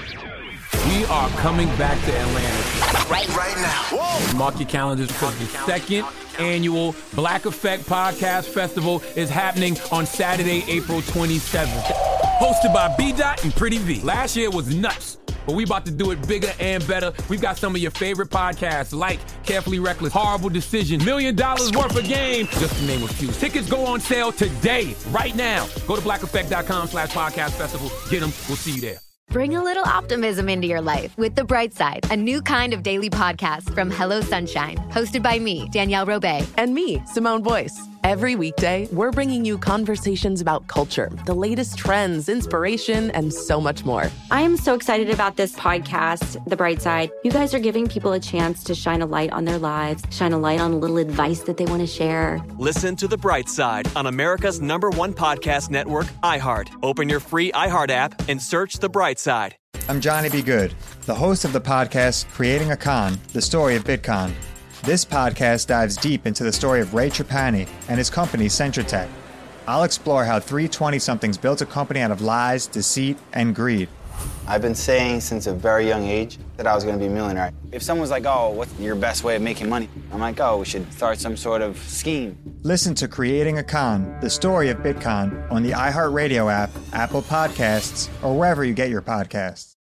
we are coming back to Atlanta right now. Whoa. Mark your calendars because the second annual Black Effect Podcast Festival is happening on Saturday, April 27th. Hosted by B-Dot and Pretty V. Last year was nuts, but we about to do it bigger and better. We've got some of your favorite podcasts like Carefully Reckless, Horrible Decision, $1 Million Worth of Game, just to name a few. Tickets go on sale today, right now. Go to blackeffect.com/podcast festival. Get them. We'll see you there. Bring a little optimism into your life with The Bright Side, a new kind of daily podcast from Hello Sunshine, hosted by me, Danielle Robay. And me, Simone Boyce. Every weekday, we're bringing you conversations about culture, the latest trends, inspiration, and so much more. I am so excited about this podcast, The Bright Side. You guys are giving people a chance to shine a light on their lives, shine a light on a little advice that they want to share. Listen to The Bright Side on America's #1 podcast network, iHeart. Open your free iHeart app and search The Bright Side. I'm Johnny B. Good, the host of the podcast Creating a Con, the story of Bitcoin. This podcast dives deep into the story of Ray Trapani and his company, Centratech. I'll explore how three 20-somethings built a company out of lies, deceit, and greed. I've been saying since a very young age that I was going to be a millionaire. If someone's like, oh, what's your best way of making money? I'm like, oh, we should start some sort of scheme. Listen to Creating a Con, the story of Bitcoin, on the iHeartRadio app, Apple Podcasts, or wherever you get your podcasts.